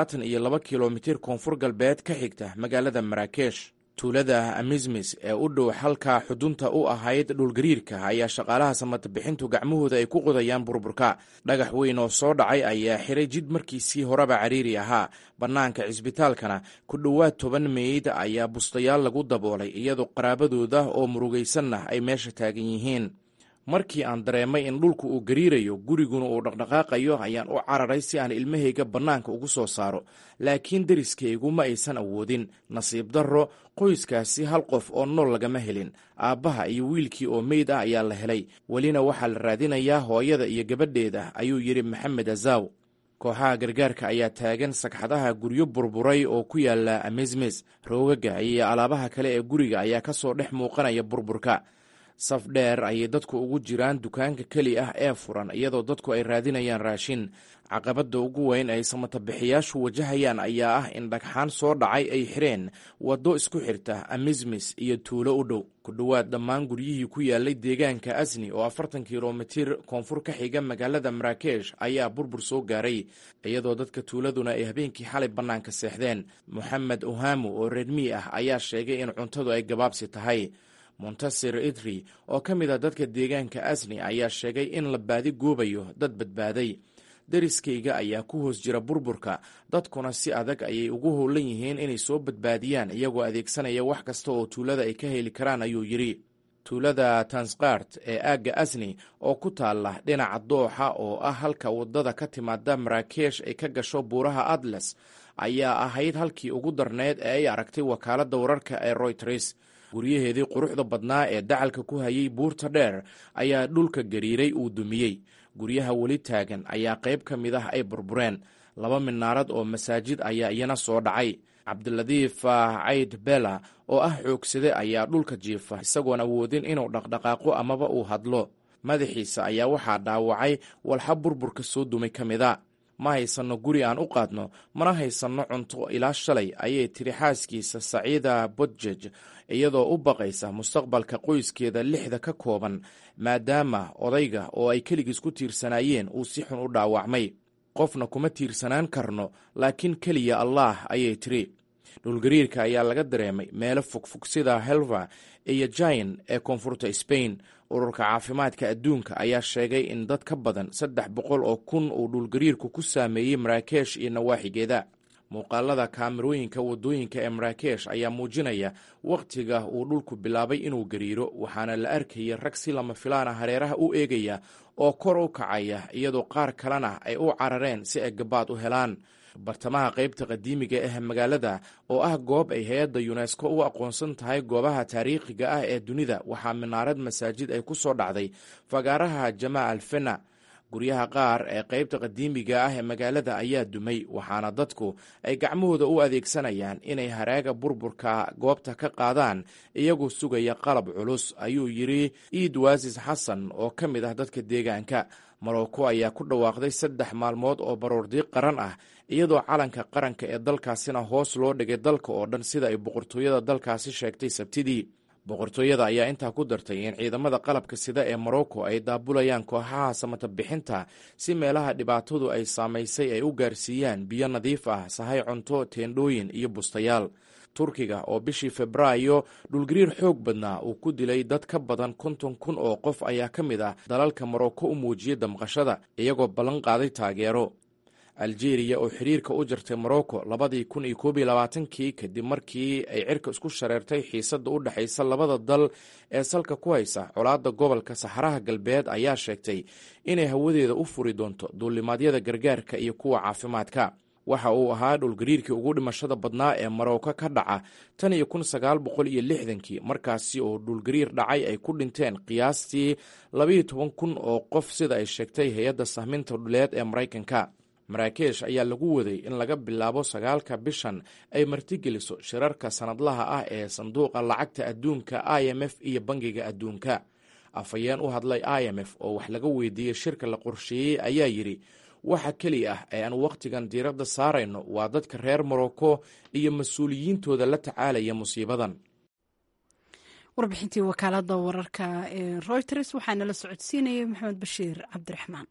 72 kilomitir koonfur galbeed ka xigta magaalada Marrakesh. tuulada Amizmis ee u dhow halka xudunta u ahayd dhulgariirka ayaa shaqaalaha samata-bixintu gacmahooda ay ku qodayaan burburka. dhagax weyn oo soo dhacay ayaa xiray jid markiisii horeba cariiri ahaa. bannaanka cisbitaalkana ku dhowaad 10 meyd ayaa bustayaal lagu daboolay iyadoo qaraabadooda oo murugaysanna ay meesha taagan yihiin. markii aan dareemay in dhulku uu gariirayo, guriguna uu dhaqdhaqaaqayo, ayaan u cararay si aan ilmahayga bannaanka ugu soo saaro, laakiin deriskaygu ma aysan awoodin. nasiib darro, qoyskaasi hal qof oo nool lagama helin. aabbaha iyo wiilkii oo meyd ah ayaa la helay. welina waxaa la raadinayaa hooyada iyo gabadheeda, ayuu yidhi Maxamed Azaw. kooxaha gargaarka ayaa taagan sagxadaha guryo burburay oo ku yaala Amizmis. roogaga iyo alaabaha kale ee guriga ayaa ka soo dhex muuqanaya burburka. saf dheer ayay dadku ugu jiraan dukaanka keli ah ee furan, iyadoo dadku ay raadinayaan raashin. caqabadda ugu weyn ay samata-bixiyaashu wajahayaan ayaa ah in dhagxaan soo dhacay ay xireen waddo isku xirta Amizmis iyo tuulo u dhow. ku dhowaad dhammaan guryihii ku yaalay deegaanka Asni oo 40 kilomitir koonfur ka xiga magaalada Marrakesh ayaa burbur soo gaaray, iyadoo dadka tuuladuna ay habeenkii xalay bannaanka seexdeen. Mohamed Ohamu oo reermi ah ayaa sheegay in cuntadu ay gabaabsi tahay. Montasir Idri oo ka mid a dadka deegaanka Asni ayaa sheegay in la baadi goobayo dad badbaaday. deriskayga ayaa ku hoos jira burburka, dadkuna si adag ayay ugu howlan yihiin inay soo badbaadiyaan iyagoo adeegsanaya wax kasta oo tuulada ay ka heli karaan, ayuu yidhi. tuulada Tanskart ee aagga Asni oo ku taala dhinaca dooxa oo ah halka waddada ka timaada Marrakesh ay ka gasho buuraha Atlas ayaa ahayd halkii ugu darneed ee ay aragtay wakaaladda wararka ee Reuters. guryaheedii quruxda badnaa ee dacalka ku hayay buurta dheer ayaa dhulka gariiray uu dumiyey. guryaha weli taagan ayaa qayb ka mid ah ay burbureen. 2 minaarad oo masaajid ayaa iyana soo dhacay. Cabdiladiif Cayd Bela oo ah xoogsade ayaa dhulka jiifa isagoon awoodin inuu dhaqdhaqaaqo amaba uu hadlo. madaxiisa ayaa waxaa dhaawacay walxa burburka soo dumay ka mida. ma haysanno guri aan u qaadno mana haysanno cunto ilaa shalay, ayay tiri xaaskiisa saciida bodjej, iyadoo u baqaysa mustaqbalka qoyskeeda 6 ka kooban maadaama odayga oo ay keligiis ku tiirsanaayeen uu si xun u dhaawacmay. qofna kuma tiirsanaan karno laakiin keliya allah, ayay tiri. dhulgariirka ayaa laga dareemay meelo fogfog sida helva iyo jain ee koonfurta Spain. ururka caafimaadka adduunka ayaa sheegay in dad ka badan 300,000 uu dhulgariirku ku saameeyey Maraakesh iyo nawaaxigeeda. muuqaalada kaamirooyinka wadooyinka ee Maraakesh ayaa muujinaya wakhtiga uu dhulku bilaabay inuu gariiro, waxaana la arkayay rag si lama filaana hareeraha u eegaya oo kor u kacaya, iyadoo qaar kalena ay u carareen si ay gabaad u helaan. bartamaha qaybta qadiimiga ah magaalada oo ah goob ay hay-adda UNESCO u aqoonsan tahay goobaha taariikhiga ah ee dunida, waxaa minaarad masaajid ay ku soo dhacday fagaaraha Jamaa al-Fena. guryaha qaar ee qaybta qadiimiga ah ee magaalada ayaa dumay, waxaana dadku ay gacmahooda u adeegsanayaan inay haraaga burburka goobta ka qaadaan iyagoo sugaya qalab culus, ayuu yidhi Iid Waasis Xasan oo ka mid ah dadka deegaanka. Morocco ayaa ku dhawaaqday 3 maalmood oo baroordiiq qaran ah, iyadoo calanka qaranka ee dalkaasina hoos loo dhigay dalka oo dhan sida ay boqortooyada dalkaasi sheegtay Sabtidii. boqortooyada ayaa intaa ku dartay in ciidamada qalabka sida ee Morocco ay daabulayaan kooxaha samata bixinta si meelaha dhibaatadu ay saamaysay ay u gaarsiiyaan biyo nadiif ah, sahay cunto, teendhooyin iyo bustayaal. Turkiga oo bishii Febraayo dhulgariir xoog badnaa uu ku dilay dad ka badan 50,000 oo qof ayaa ka mid ah dalalka Morocco u muujiyay damqashada, iyagoo ballan qaaday taageero. Algeria oo xiriirka u jirtay Morocco 2021 kadib markii ay cirka isku shareertay xiisadda u dhaxaysa labada dal ee salka ku haysa colaadda gobolka Saxaraha Galbeed, ayaa sheegtay inay hawadeeda u furi doonto duulimaadyada gargaarka iyo kuwa caafimaadka. waxa uu ahaa dhulgariirkii ugu dhimashada badnaa ee Morocco ka dhaca tan iyo 1960 markaasi oo dhulgariir dhacay ay ku dhinteen qiyaastii 12,000 oo qof sida ay sheegtay hay-adda sahminta dhuleed ee Maraykanka. Maraakesh ayaa lagu waday in laga bilaabo 9 bishan ay martigeliso shirarka sanadlaha ah ee sanduuqa lacagta adduunka IMF iyo bangiga adduunka. afhayeen u hadlay IMF oo wax laga weydiiyey shirka la qorsheeyey ayaa yidhi waxa keliya ah ee aan wakhtigan diiradda saarayno waa dadka reer Morocco iyo mas-uuliyiintooda la tacaalaya musiibadan. warbixintii wakaaladda wararka ee Reuters waxaana la socodsiinayay Maxamed Bashiir Cabdiraxmaan.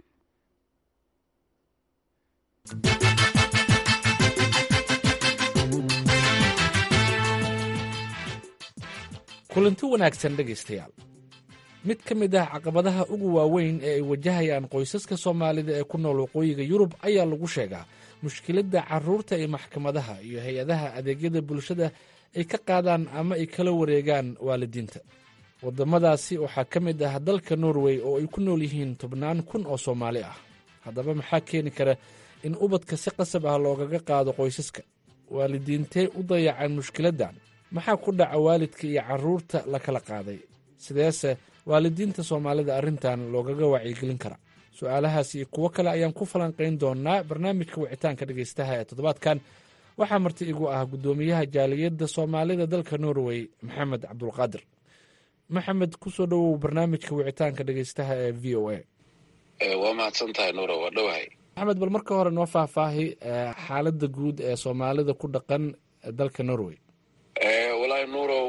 kulanti wanaagsan dhegaystayaal. mid ka mid ah caqabadaha ugu waaweyn ee ay wajahayaan qoysaska Soomaalida ee ku nool waqooyiga Yurub ayaa lagu sheegaa mushkiladda carruurta ee maxkamadaha iyo hay-adaha adeegyada bulshada ay ka qaadaan ama ay kala wareegaan waalidiinta. waddamadaasi waxaa ka mid ah dalka Norway oo ay ku nool yihiin 10,000 oo Soomaali ah. haddaba maxaa keeni kara in ubadka si qasab ah loogaga qaado qoysaska? waalidiintee u dayacaan mushkiladdan? maxaa ku dhaca waalidka iyo carruurta la kala qaaday? sideese waalidiinta Soomaalida arrintan loogaga wacyigelin kara? su'aalahaas iyo kuwo kale ayaan ku falanqayn doonaa barnaamijka wicitaanka dhegaystaha ee toddobaadkan. waxaa marti igu ah guddoomiyaha jaaliyadda Soomaalida dalka Norway, Maxamed Cabdulqaadir. maxamed, ku soo dhowow barnaamijka wicitaanka dhegaystaha ee VOA. waa mahadsantahay Nuuro, waa dhowahay. maxamed, bal marka hore noo faahfaahi xaaladda guud ee Soomaalida ku dhaqan dalka Norway. walaahi Nuurow,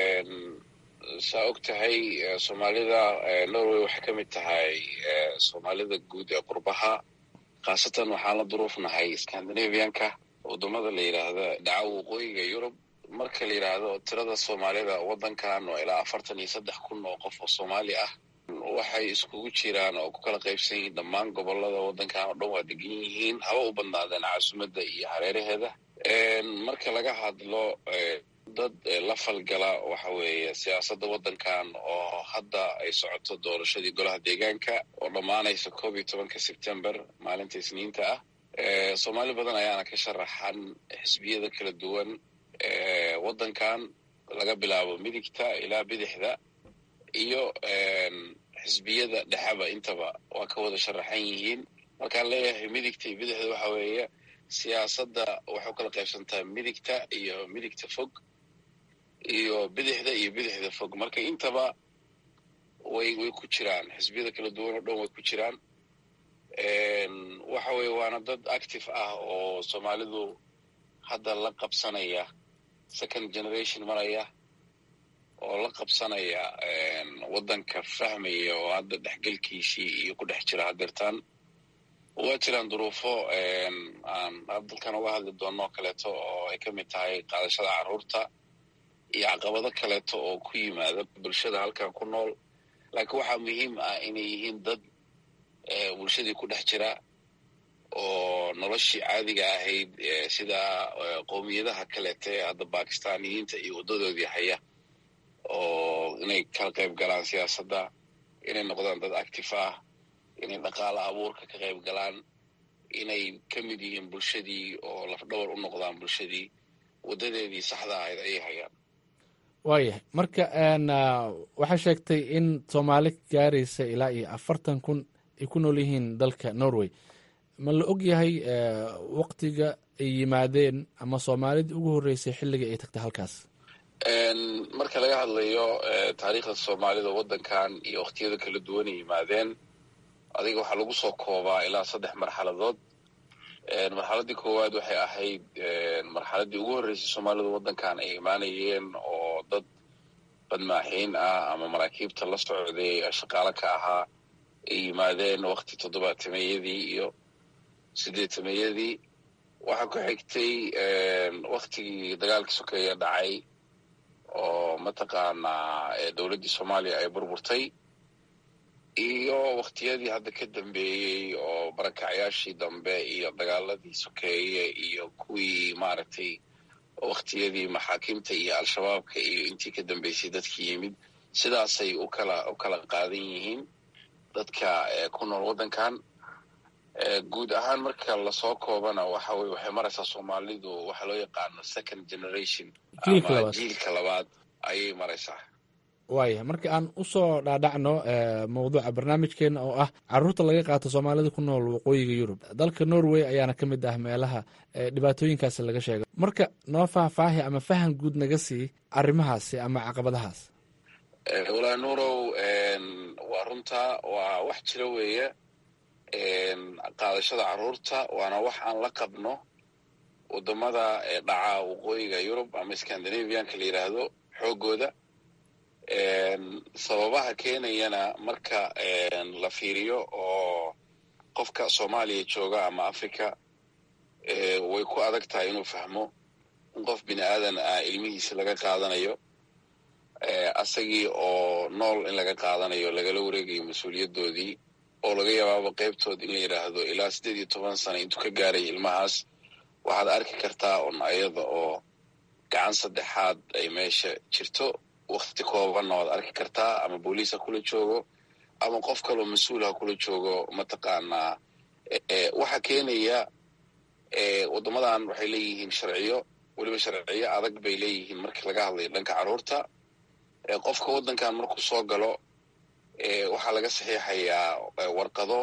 saa og tahay Soomaalida Norway waxay ka mid tahay Soomaalida guud ee qurbaha, khaasatan waxaan la duruufnahay Scandinavianka, waddamada la yidhaahda dhaca waqooyiga Yurub. marka la yidhaahdo tirada Soomaalida waddankan oo ilaa 43,000 oo qof oo Soomaali ah waxay iskugu jiraan oo ku kala qaybsan yihiin dhammaan gobolada waddankan oo dhan waa degan yihiin, haba u badnaadeen caasimadda iyo hareeraheeda. marka laga hadlo dad la falgala waxa weeye siyaasadda waddankan oo hadda ay socoto doorashadii golaha deegaanka oo dhammaanaysa 11 Sebtembar maalinta Isniinta ah. Soomaali badan ayaana ka sharaxan xisbiyada kala duwan waddankan laga bilaabo midigta ilaa bidixda iyo xisbiyada dhexaba intaba waa ka wada sharaxan yihiin. markaan leeyahay midigta iyo bidixda waxa weeye siyaasadda waxay kala qaybsantaa midigta iyo midigta fog iyo bidixda fog. marka intaba way ku jiraan, xisbiyada kala duwan oo dhan way ku jiraan. waxa weeye waana dad active ah oo soomaalidu hadda la qabsanaya second generation maraya oo la qabsanaya waddanka fahmaya oo hadda dhexgelkiisii iyo ku dhex jira hadeertaan. waa jiraan duruufo aan dalkan uga hadli doono kaleeto oo ay ka mid tahay qaadashada carruurta iyo caqabado kaleeto oo ku yimaada bulshada halkan ku nool, laakiin waxaa muhiim ah inay yihiin dad bulshadii ku dhex jira oo noloshii caadiga ahayd sida qowmiyadaha kaleeta ee hadda bakistaaniyiinta iyo waddadoodii haya, oo inay kala qayb galaan siyaasadda, inay noqdaan dad active ah, inay dhaqaala abuurka ka qayb galaan, inay ka mid yihiin bulshadii oo lafdhabar u noqdaan bulshadii waddadeedii saxda ahayd ayay hayaan. waayahay marka waxaa sheegtay in soomaali gaaraysa ilaa iyo 40,000 ay ku nool yihiin dalka Norway. ma la og yahay waktiga ay yimaadeen ama soomaalidii ugu horreysay xilliga ay tagtay halkaas? marka laga hadlayo taariikhda soomaalida waddankan iyo waktiyada kala duwan ay yimaadeen, adiga waxaa lagu soo koobaa ilaa 3 marxaladood. marxaladii koowaad waxay ahayd marxaladii ugu horreysay soomaalidu waddankan ay imaanayeen oo dad badmaaxiin ah ama maraakiibta la socday shaqaale ka ahaa ay yimaadeen wakti 70-meeyadii iyo 80-meeyadii. waxaa ku xigtay waktigii dagaalkii sokeeye dhacay oo mataqaanaa dowladdii soomaaliya ay burburtay, iyo waktiyadii hadda ka dambeeyey oo barakacyaashii dambe iyo dagaaladii sokeeye iyo kuwii maaragtay waktiyadii maxaakiimta iyo al-shabaabka iyo intii ka dambeysay dadkii yimid. sidaasay u kala qaadan yihiin dadka ku nool waddankan. guud ahaan marka lasoo koobana waxa weye waxay maraysaa soomaalidu waxa loo yaqaano second generation ama jiilka labaad ayay maraysaa. waaya marka aan usoo dhaadhacno mawduuca barnaamijkeena oo ah carruurta laga qaato soomaalida ku nool waqooyiga Yurub. dalka Norway ayaana ka mid ah meelaha dhibaatooyinkaasi laga sheego. marka noo faahfaahi ama fahan guud naga sii arrimahaasi ama caqabadahaas. walaa nuurow, waa runta, waa wax jira weeye. qaadashada carruurta waana wax aan la qabno wadamada dhaca waqooyiga Yurub ama Scandinavianka la yidhaahdo xoogooda. sababaha keenayana marka la fiiriyo oo qofka Soomaaliya jooga ama Africa way ku adag tahay inuu fahmo in qof bini aadan ah ilmihiisa laga qaadanayo, asagii oo nool in laga qaadanayo, lagala wareegayo mas-uuliyadoodii, oo laga yabaaba qaybtood in la yidhaahdo ilaa 18 sano intuu ka gaaray ilmahaas. waxaad arki kartaa un ayada oo gacan saddexaad ay meesha jirto, wakti koobanna waad arki kartaa, ama booliis ha kula joogo ama qof kaloo mas-uul ha kula joogo. mataqaanaa waxa keenaya waddamadan waxay leeyihiin sharciyo, weliba sharciyo adag bay leeyihiin markii laga hadlayo dhanka carruurta. qofka waddankan markuu soo galo waxaa laga saxiixayaa warqado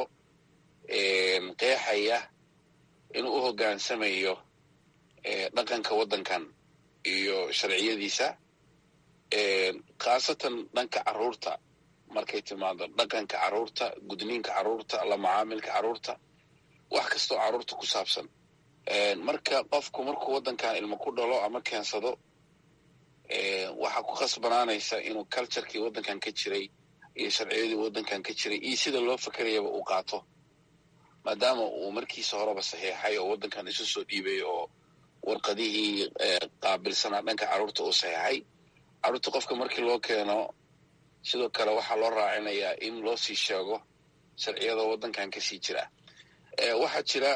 qeexaya inuu u hoggaansamayo dhaqanka waddankan iyo sharciyadiisa, khaasatan dhanka carruurta markay timaado dhaqanka carruurta, gudniinka carruurta, la macaamilka carruurta, wax kastoo carruurta ku saabsan. marka qofku markuu waddankan ilmo ku dhalo ama keensado, waxaa ku khasbanaanaysa inuu culturekii waddankan ka jiray iyo sharciyadii waddankan ka jiray iyo sida loo fakerayaba uu qaato, maadaama uu markiisa horeba saxiixay oo waddankan isu soo dhiibay oo warqadihii qaabilsanaa dhanka carruurta uu saxiixay. carruurta qofka markii loo keeno sidoo kale waxaa loo raacinayaa in loo sii sheego sharciyada waddankan kasii jira. waxaa jira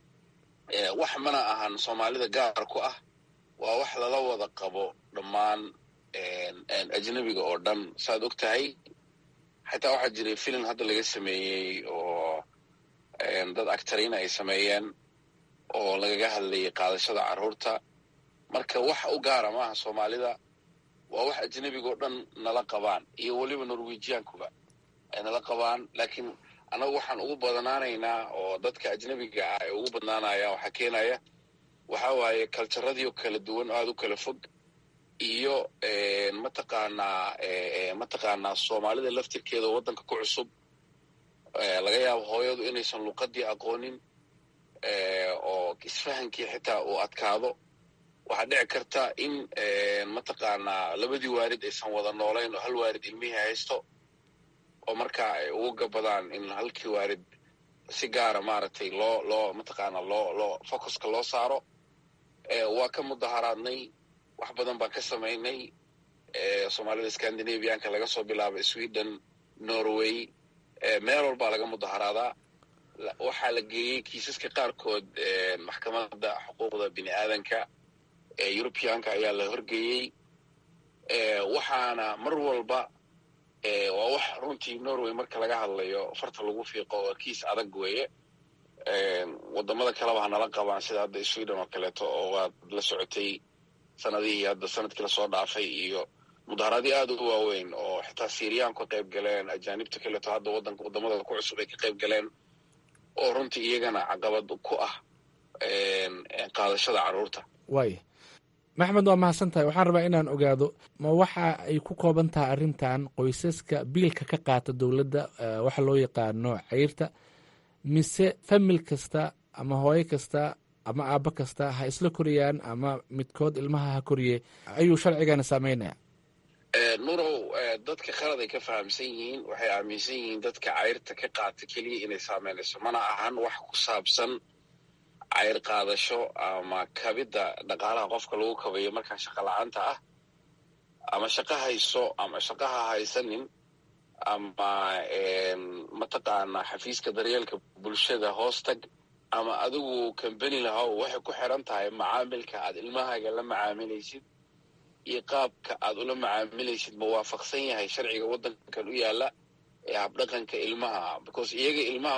wax mana ahan soomaalida gaar ku ah, waa wax lala wada qabo dhammaan ajnabiga oo dhan. saaad og tahay, xataa waxaa jiray filim hadda laga sameeyey oo dad actariina ay sameeyeen oo lagaga hadlayay qaadashada carruurta. marka wax u gaara maaha soomaalida, waa wax ajnabigoo dhan nala qabaan, iyo weliba norwejiyaankuba ay nala qabaan. laakiin annagu waxaan ugu badanaanaynaa oo dadka ajnabiga ah ay ugu badnaanaya waxaa keenaya waxaa waaye kaljaradii kala duwan oo aada u kala fog, iyo mataqaanaa soomaalida laftirkeeda waddanka ku cusub laga yaabo hooyadu inaysan luqadii aqoonin oo isfahankii xitaa uu adkaado. waxaa dhici karta in mataqaanaa labadii waalid aysan wada noolayn oo hal waalid ilmihii haysto oo markaa ay ugu gabadaan in halkii waalid si gaara maaragtay loo mataqaanaa loo focuska loo saaro. waa ka mudaharaadnay, wax badan baan ka samaynay. soomaalida scandinavianka laga soo bilaabay Sweden, Norway, meel walbaa laga mudaharaadaa. waxaa la geeyey kiisaska qaarkood maxkamadda xuquuqda bini aadanka Europeanka ayaa la horgeeyey. waxaana mar walba waa wax runtii Norway marka laga hadlayo farta lagu fiiqo oo kiis adag weeye. wadamada kaleba hanala qabaan sida hadda Sweden oo kaleeto oo waad la socotay sanadihii hadda sanadkii lasoo dhaafay iyo mudaharaadyo aad u waaweyn oo xitaa Syrian ka qayb galeen, ajaanibta kaleeto hadda wadamada ku cusub ay ka qayb galeen oo runtii iyagana caqabad ku ah qaadashada carruurta. waay maxmed, waa mahadsan tahay. waxaan rabaa inaan ogaado ma waxa ay ku kooban tahay arrintan qoysaska biilka ka qaata dowladda waxa loo yaqaano cayrta, mise famil kasta ama hooyo kasta ama aabbo kasta ha isla koriyaan ama midkood ilmaha ha koriye ayuu sharcigana saameynaya? nurow, dadka khalad ay ka fahamsan yihiin. waxay aaminsan yihiin dadka cayrta ka qaata keliya inay saameynayso. mana ahan wax ku saabsan cayr qaadasho ama kabidda dhaqaalaha qofka lagu kabayo markaa shaqo la-aanta ah, ama shaqo hayso ama shaqaha haysanin, ama mataqaanaa xafiiska daryeelka bulshada hoos tag, ama adigu kambani lahow. waxay ku xiran tahay macaamilka aad ilmahaaga la macaamilaysid iyo qaabka aad ula macaamilaysid ma waafaqsan yahay sharciga waddankan u yaala ee habdhaqanka ilmaha. because iyaga ilmaha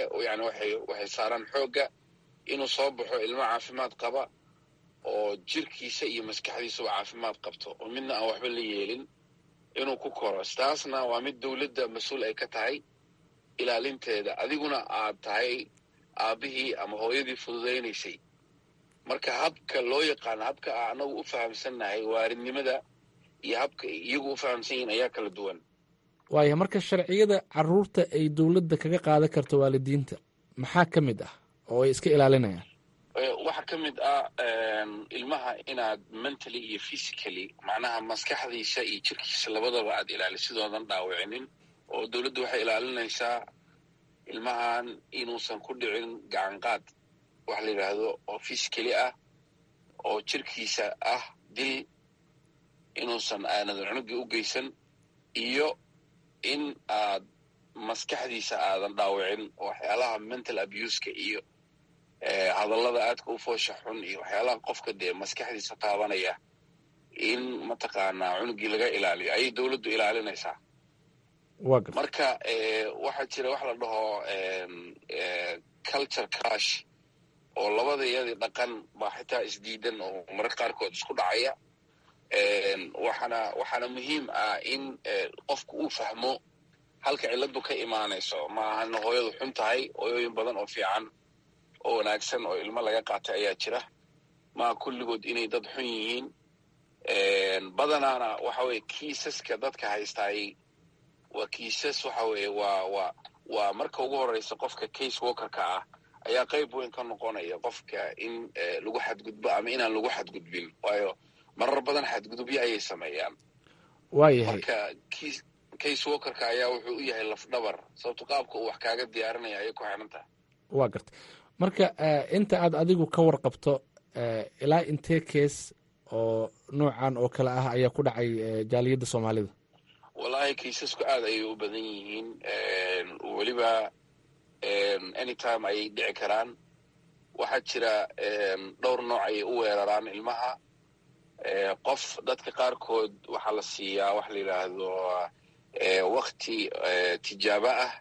waxay saaraan xoogga inuu soo baxo ilmo caafimaad qaba oo jirkiisa iyo maskaxdiisaba caafimaad qabto oo midna aan waxba la yeelin inuu ku koro. taasna waa mid dowladda mas-uul ay ka tahay ilaalinteeda, adiguna aad tahay aabbihii ama hooyadii fududaynaysay. marka habka loo yaqaano, habka anagu u fahamsannahay waaridnimada iyo habka iyagu u fahamsan yihiin ayaa kala duwan. waaya, marka sharciyada carruurta ay dowladda kaga qaadan karto waalidiinta maxaa ka mid ah oo ay iska ilaalinayaan? waxaa ka mid ah ilmaha inaad mentally iyo physically, macnaha maskaxdiisa iyo jirkiisa labadaba aad ilaalisidoodan dhaawicinin. oo dowladdu waxay ilaalinaysaa ilmahan inuusan ku dhicin gacanqaad wax la yidhaahdo oo physically ah oo jirkiisa ah dil, inuusan aanadan cunugii u geysan, iyo in aad maskaxdiisa aadan dhaawicin waxyaalaha mental abuseka iyo hadallada aadka u foosha xun iyo waxyaalaha qofka dee maskaxdiisa taabanaya in mataqaanaa cunugii laga ilaaliyo ayay dowladdu ilaalinaysaa. marka waxaa jira wax la dhaho culture clash oo labada iyadii dhaqan baa xitaa isdiidan oo mararka qaarkood isku dhacaya. waxaana muhiim ah in qofku uu fahmo halka ciladu ka imaanayso. ma ahana hooyadu xun tahay, hooyooyin badan oo fiican oo wanaagsan oo ilmo laga qaatay ayaa jira. maa kulligood inay dad xun yihiin. badanaana waxa weye kiisaska dadka haystaay waa kiisas waxa weye waa marka ugu horeysa qofka case workerka ah ayaa qayb weyn ka noqonaya qofka in lagu xadgudbo ama inaan lagu xadgudbin, waayo marar badan xadgudubyo ayay sameeyaan. waayahay, marka case workerka ayaa wuxuu u yahay lafdhabar, sababto qaabka uu wax kaaga diyaarinaya ayay ku xiran tahay. waa garta. marka inta aad adigu ka warqabto ilaa intee kees oo noocan oo kale ah ayaa ku dhacay jaaliyadda soomaalida? wallaahi kaysasku aad ayay u badan yihiin. weliba anytime ayay dhici karaan. waxaa jira dhowr nooc ayay u weeraraan ilmaha. qof dadka qaarkood waxaa la siiyaa wax la yidhaahdo wakti tijaabo ah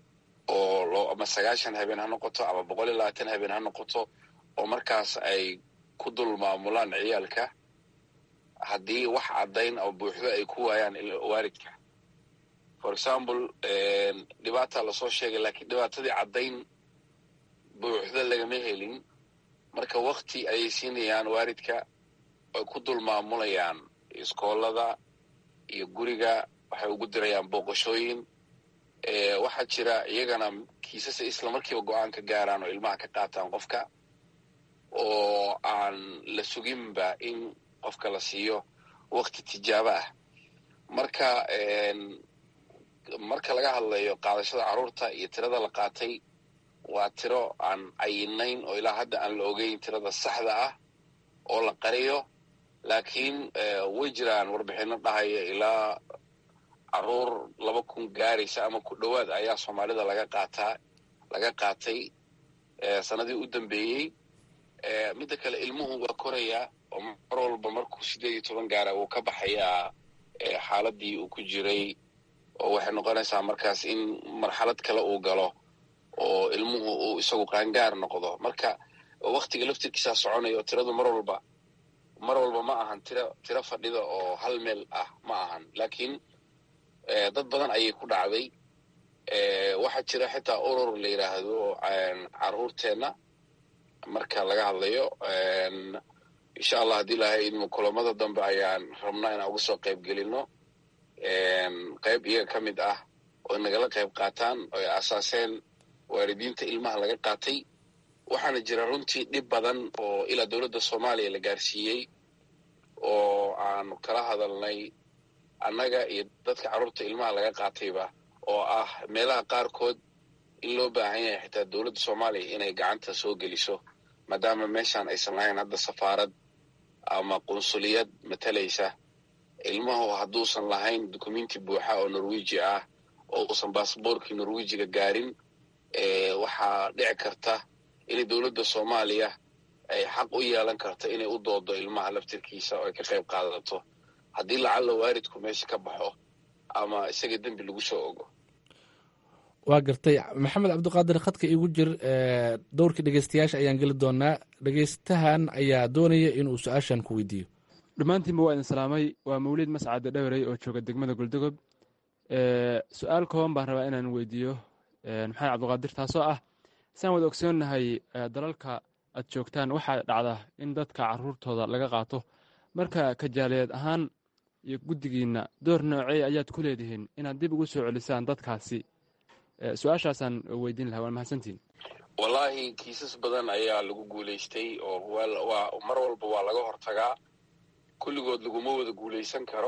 oo ama 90 habeen ha noqoto ama 120 habeen ha noqoto oo markaas ay ku dul maamulaan ciyaalka haddii wax caddayn oo buuxdo ay ku waayaan waalidka. for example dhibaata lasoo sheegay laakiin dhibaatadii caddayn buuxda lagama helin, marka wakti ayay siinayaan waalidka ay ku dul maamulayaan iskoolada iyo guriga. waxay ugu dirayaan booqashooyin waxaa jira iyagana kiisas isla markiiba go-aan ka gaaraan oo ilmaha ka qaataan qofka oo aan la suginba in qofka la siiyo wakti tijaabo ah. marka laga hadlayo qaadashada carruurta iyo tirada la qaatay waa tiro aan cayinayn oo ilaa hadda aan la ogeyn tirada saxda ah oo la qariyo, laakiin way jiraan warbixino dhahaya ilaa carruur 2,000 gaaraysa ama ku dhowaad ayaa soomaalida laga qaatay sanadii u dambeeyey. midda kale ilmuhu waa korayaa oo mar walba markuu 18 gaara wuu ka baxayaa xaaladii uu ku jiray, oo waxay noqonaysaa markaas in marxalad kale uu galo oo ilmuhu uu isagu qaangaar noqdo. marka waktiga laftirkiisaa soconayo tiradu mar walba ma ahan tiro fadhida oo hal meel ah ma ahan, laakiin dad badan ayay ku dhacday. waxaa jira xitaa urur la yidhaahdo carruurteenna marka laga hadlayo. insha allah haddii ilahay idmo kulamada dambe ayaan rabnaa inaan uga soo qayb gelino qayb iyaga ka mid ah oo nagala qayb qaataan oo ay asaaseen waalidiinta ilmaha laga qaatay. waxaana jira runtii dhib badan oo ilaa dowladda soomaaliya la gaarsiiyey oo aanu kala hadalnay annaga iyo dadka carruurta ilmaha laga qaatayba, oo ah meelaha qaarkood in loo baahan yahay xitaa dowladda soomaaliya inay gacanta soo geliso, maadaama meeshaan aysan lahayn hadda safaarad ama qunsuliyad matalaysa ilmahu. hadduusan lahayn dukumenti buuxa oo norweji ah oo uusan baasboorkii norwejiga gaarin, waxaa dhici karta inay dowladda soomaaliya ay xaq u yeelan karto inay u doodo ilmaha laftirkiisa oo ay ka qayb qaadato haddii lacalla waalidku meesha ka baxo ama isaga dembi lagu soo ogo. waa gartay. maxamed cabdiqaadir, khadka igu jir. dowrka dhegeystayaasha ayaan geli doonaa. dhegeystahan ayaa doonaya inuu su-aashan ku weydiiyo. dhammaantiinba waa idin salaamay. waa mawlid mascade dhawerey oo jooga degmada goldogob. su-aal kooban baan rabaa inaan weydiiyo maxamed cabdiqaadir, taasoo ah saan wada ogsoonnahay dalalka aad joogtaan waxaa dhacda in dadka carruurtooda laga qaato. marka kajaaliyeed ahaan iyo guddigiinna door noocey ayaad ku leedihiin inaad dib ugu soo celisaan dadkaasi? su-aashaasaan weydiin lahaa. waa mahadsantiin. wallaahi kiisas badan ayaa lagu guulaystay oo mar walba waa laga hortagaa. kulligood laguma wada guulaysan karo.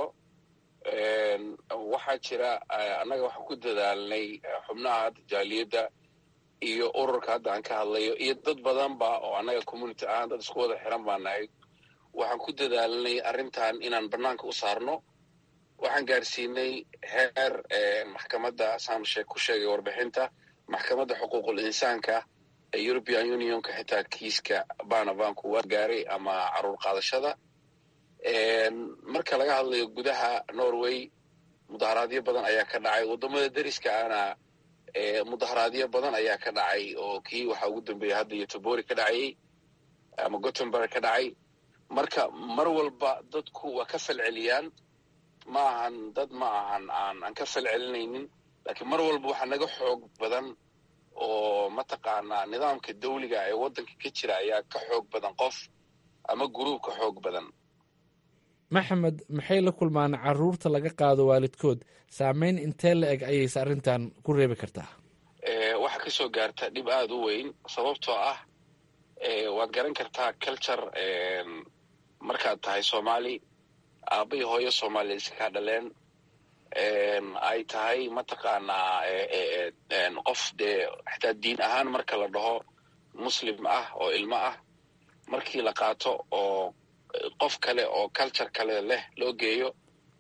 waxaa jira annaga waxaan ku dadaalnay xubnaha hadda jaaliyadda iyo ururka hadda aan ka hadlayo iyo dad badanba oo annaga community ahaan dad isku wada xiran baa nahay. waxaan ku dadaalanay arrintan inaan bannaanka u saarno. waxaan gaarsiinay heer maxkamadda saan ku sheegay warbixinta, maxkamadda xuquuqul insaanka ee European Unionka xitaa kiiska banabanku waa gaaray ama carruur qaadashada. marka laga hadlayo gudaha Norway mudaharaadyo badan ayaa ka dhacay. waddamada deriska ana mudaharaadyo badan ayaa ka dhacay oo kii waxaa ugu dambeeyay hadda Göteborg ka dhacayay ama Gothenburg ka dhacay. marka mar walba dadku waa ka falceliyaan, ma ahan aan ka falcelinaynin, laakiin mar walba waxaa naga xoog badan oo mataqaanaa nidaamka dawliga ee waddanka ka jira ayaa ka xoog badan qof ama guruub ka xoog badan. maxamed, maxay la kulmaan carruurta laga qaado waalidkood? saameyn intee la eg ayayse arrintan ku reebi kartaa? waxaa ka soo gaarta dhib aada u weyn, sababtoo ah waad garan kartaa culture. markaad tahay Soomaali, aabba iyo hooyo Soomaaliyeed iska dhaleen, ay tahay mataqaanaa qof dee xitaa diin ahaan marka la dhaho muslim ah oo ilmo ah, markii la qaato oo qof kale oo culture kale leh loo geeyo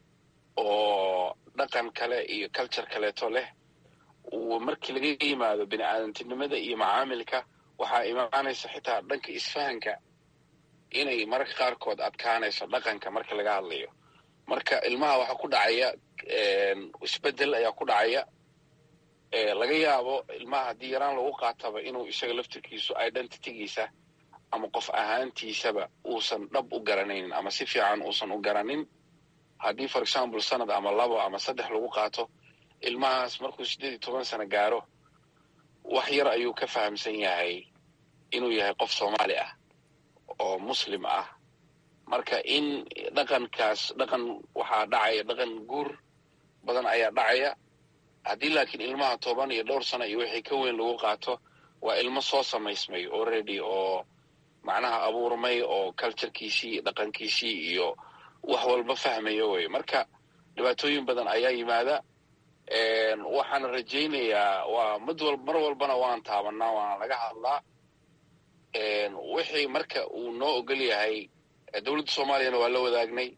oo dhaqan kale iyo culture kaleeto leh, markii laga yimaado bini aadantinimada iyo macaamilka waxaa imaanaysa xitaa dhanka isfahanka inay mararka qaarkood adkaanayso dhaqanka marka laga hadlayo. marka ilmaha waxaa ku dhacaya isbedel ayaa ku dhacaya. laga yaabo ilmaha haddii yaraan lagu qaataba inuu isaga laftirkiisu identitygiisa ama qof ahaantiisaba uusan dhab u garanaynin ama si fiican uusan u garanin. haddii for example sanad ama 2 ama 3 lagu qaato, ilmahaas markuu 18 sano gaaro wax yar ayuu ka fahamsan yahay inuu yahay qof Soomaali ah oo muslim ah. marka in dhaqan waxaa dhacaya, dhaqan guur badan ayaa dhacaya. haddii laakiin ilmaha 10 iyo dhowr sano iyo wixii ka weyn lagu qaato waa ilmo soo samaysmay already oo macnaha abuurmay oo culturekiisii dhaqankiisii iyo wax walba fahmayo wey. marka dhibaatooyin badan ayaa yimaada. waxaan rajaynayaa waa mar walbana waan taabanaa, waana laga hadlaa. wixii marka uu noo ogol yahay dowladda soomaaliyana waa la wadaagnay.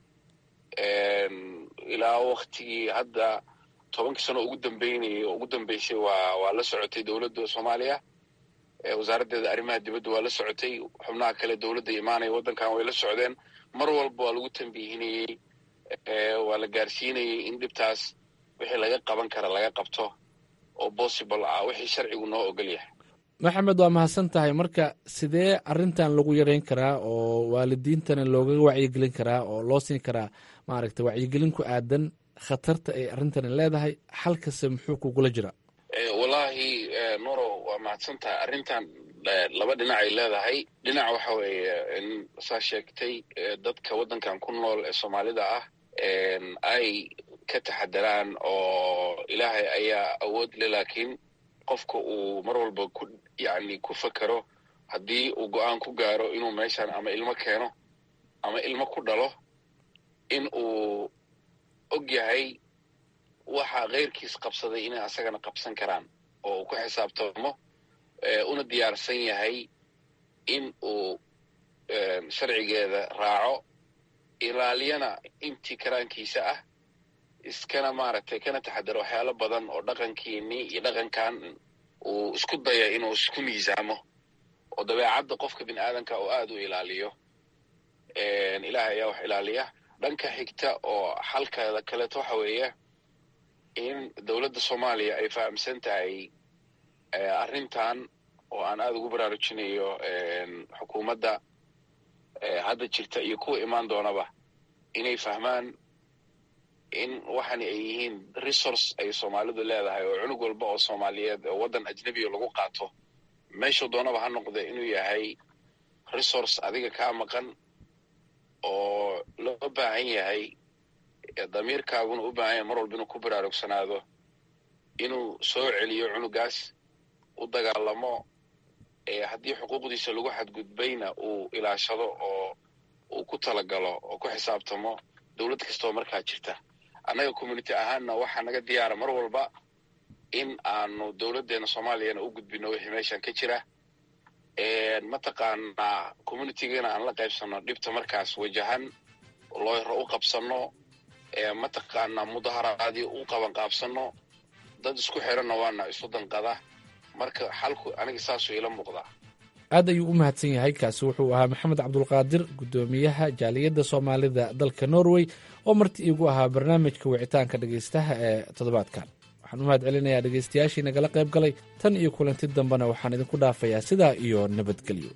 ilaa waktigii hadda 10 sano ugu dambeysay waa la socotay dowladda Soomaaliya. wasaaraddeeda arrimaha dibadda waa la socotay, xubnaha kale dowladda imaanaya waddankan way la socdeen. mar walba waa lagu tambiihinayey, waa la gaarsiinayey in dhibtaas wixii laga qaban kara laga qabto oo possible ah wixii sharcigu noo ogol yahay. maxamed, waa mahadsan tahay. marka sidee arrintan lagu yareyn karaa oo waalidiintana loogaga wacyigelin karaa oo loo siin karaa maaragta wacyigelin ku aadan khatarta ay arrintani leedahay? xalkase muxuu kugula jira? wallaahi nuro waa mahadsan tahay. arrintan laba dhinac ay leedahay. dhinac waxa weeye in saa sheegtay dadka waddankan ku nool ee Soomaalida ah ay ka taxadaraan oo ilaahay ayaa awood le, laakiin qofka uu mar walba ku fakero haddii uu go-aan ku gaaro inuu meeshan ama ilmo keeno ama ilmo ku dhalo, in uu og yahay waxa keyrkiis qabsaday inay asagana qabsan karaan oo uu ku xisaabtamo, una diyaarsan yahay in uu sharcigeeda raaco, ilaaliyana intii karaankiisa ah, iskana maaragtay kana taxadaro waxyaalo badan oo dhaqankiinii iyo dhaqankan uu isku daya inuu isku miisaamo oo dabeecadda qofka bini aadanka oo aad u ilaaliyo. ilaahay ayaa wax ilaaliya. dhanka xigta oo xalkeeda kaleeto waxa weeye in dowladda Soomaaliya ay fahamsan tahay arrintan, oo aan aad ugu baraarujinayo xukuumadda hadda jirta iyo kuwa imaan doonaba, inay fahmaan in waxani ay yihiin resource ay Soomaalidu leedahay oo cunug walba oo Soomaaliyeed oo waddan ajnabiga lagu qaato meeshuu doonaba ha noqde inuu yahay resource adiga kaa maqan oo loo baahan yahay, damiirkaaguna u baahan yahay mar walba inuu ku baraarugsanaado, inuu soo celiyo cunugaas, u dagaalamo, haddii xuquuqdiisa lagu xadgudbayna uu ilaashado oo uu ku talagalo oo ku xisaabtamo dowlad kastoo markaa jirta. annaga community ahaanna waxaa naga diyaara mar walba in aanu dowladdeena Soomaaliyana u gudbino wixii meeshan ka jira. mataqaanaa communitygana aan la qaybsano dhibta markaas wajahan, looyro u qabsano, mataqaanaa mudaharaadii u qabanqaabsano, dad isku xiranna waana isu danqada. marka xalku aniga saasuu ila muuqdaa. aad ayuu u mahadsan yahay. kaasi wuxuu ahaa maxamed cabdulqaadir, guddoomiyaha jaaliyadda Soomaalida dalka Norway, oo marti iigu ahaa barnaamijka wicitaanka dhegaystaha ee toddobaadkan. waxaan u mahad celinayaa dhegaystayaashii nagala qayb galay. tan iyo kulanti dambena waxaan idinku dhaafayaa sidaa iyo nabadgelyo.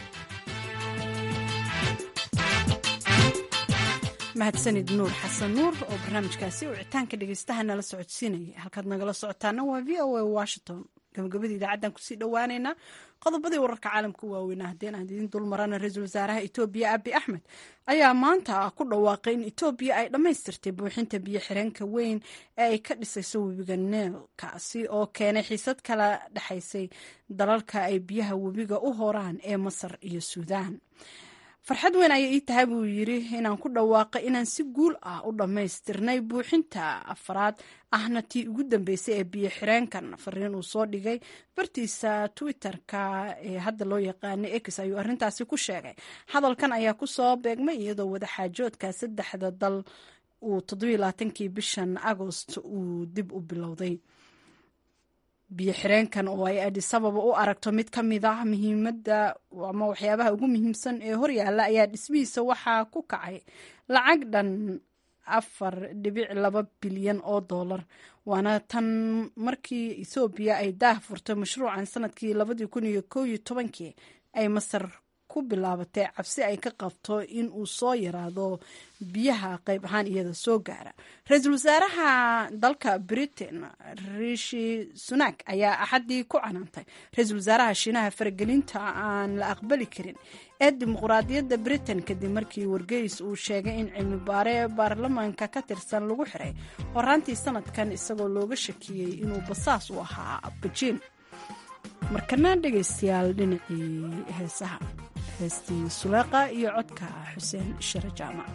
mahadsanid nuur xasan nuur oo barnaamijkaasi wicitaanka dhegaystaha nala socodsiinaya. halkaad nagala socotaana waa VOA Washington. gabagabadii idaacaddan kusii dhowaaneynaa. qodobadii wararka caalamka waaweynaa haddeen aan idiin dulmarana, ra-iisul wasaaraha Itoobiya Abiy Axmed ayaa maanta ku dhawaaqay in Itoobiya ay dhammaystirtay buuxinta biyo xireenka weyn ee ay ka dhisayso webiga Nile, kaasi oo keenay xiisad kala dhexaysay dalalka ay biyaha webiga u horaan ee Masar iyo Suudaan. farxad weyn ayay ii tahay buu yidhi inaan ku dhawaaqay inaan si guul ah u dhammaystirnay buuxinta afraad ahna tii ugu dambeysay ee biyo xireenkan. fariin uu soo dhigay bartiisa Twitter-ka ee hadda loo yaqaano X ayuu arrintaasi ku sheegay. hadalkan ayaa ku soo beegmay iyadoo wadaxaajoodka saddexda dal uu 27kii bishan Agost uu dib u bilowday. biyo xireenkan oo ay Addis Ababa u aragto mid ka mid ah muhiimadda ama waxyaabaha ugu muhiimsan ee horyaalla ayaa dhismihiisa waxaa ku kacay lacag dhan 4.2 bilyan oo dollar. waana tan markii Ethiopia ay daah furtay mashruucan sanadkii 2011 ay Masar ku bilaabatay cabsi ay ka qabto in uu soo yaraado biyaha qayb ahaan iyada soo gaara. ra-iisul wasaaraha dalka Britain Rishi Sunak ayaa axadii ku canaantay ra-iisul wasaaraha Shiinaha faragelinta aan la aqbali karin ee dimuqraadiyadda Britain kadib markii wargeys uu sheegay in cilmi baare baarlamaanka ka tirsan lagu xiray horaantii sanadkan isagoo looga shakiyey inuu basaas u ahaa Beijing. markana dhegaystayaal dhinacii heesaha heestii Suleeqa iyo codka Xuseen Shire Jaamac.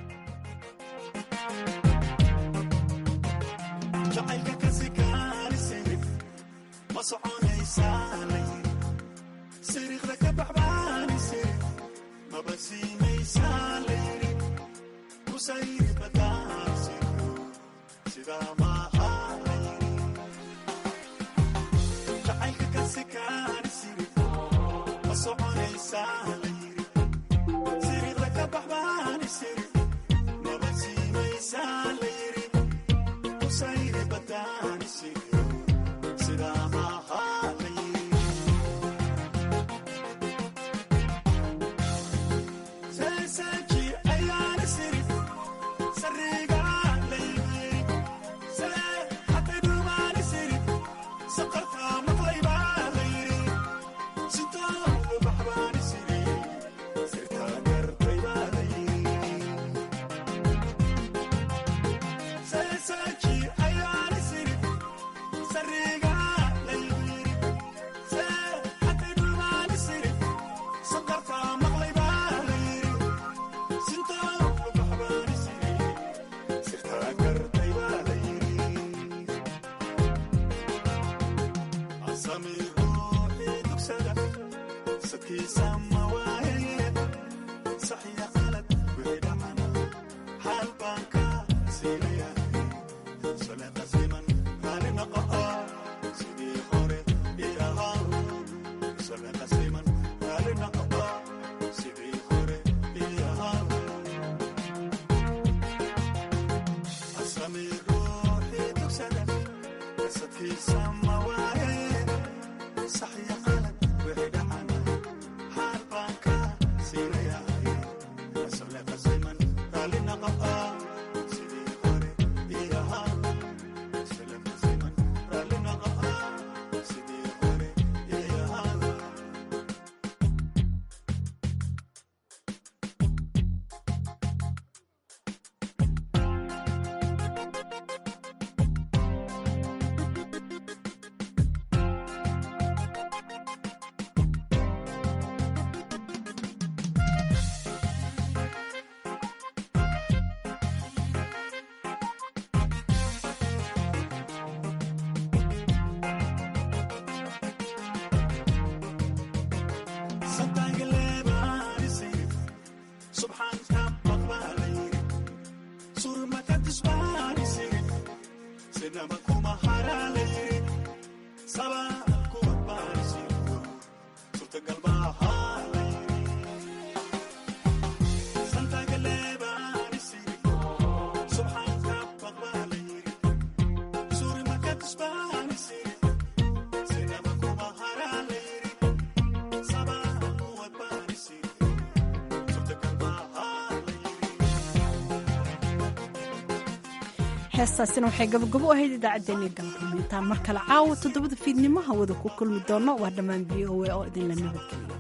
heestaasina waxay gabagabo u ahayd idaacaddeenii galabnimo intaan mar kale caawa 7 fiidnimo hawada ku kulmi doono waa dhammaan VOA oo idinla nabadgeliyo.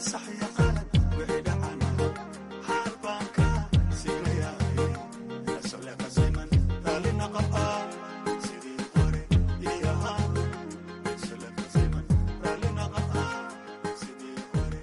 صحيح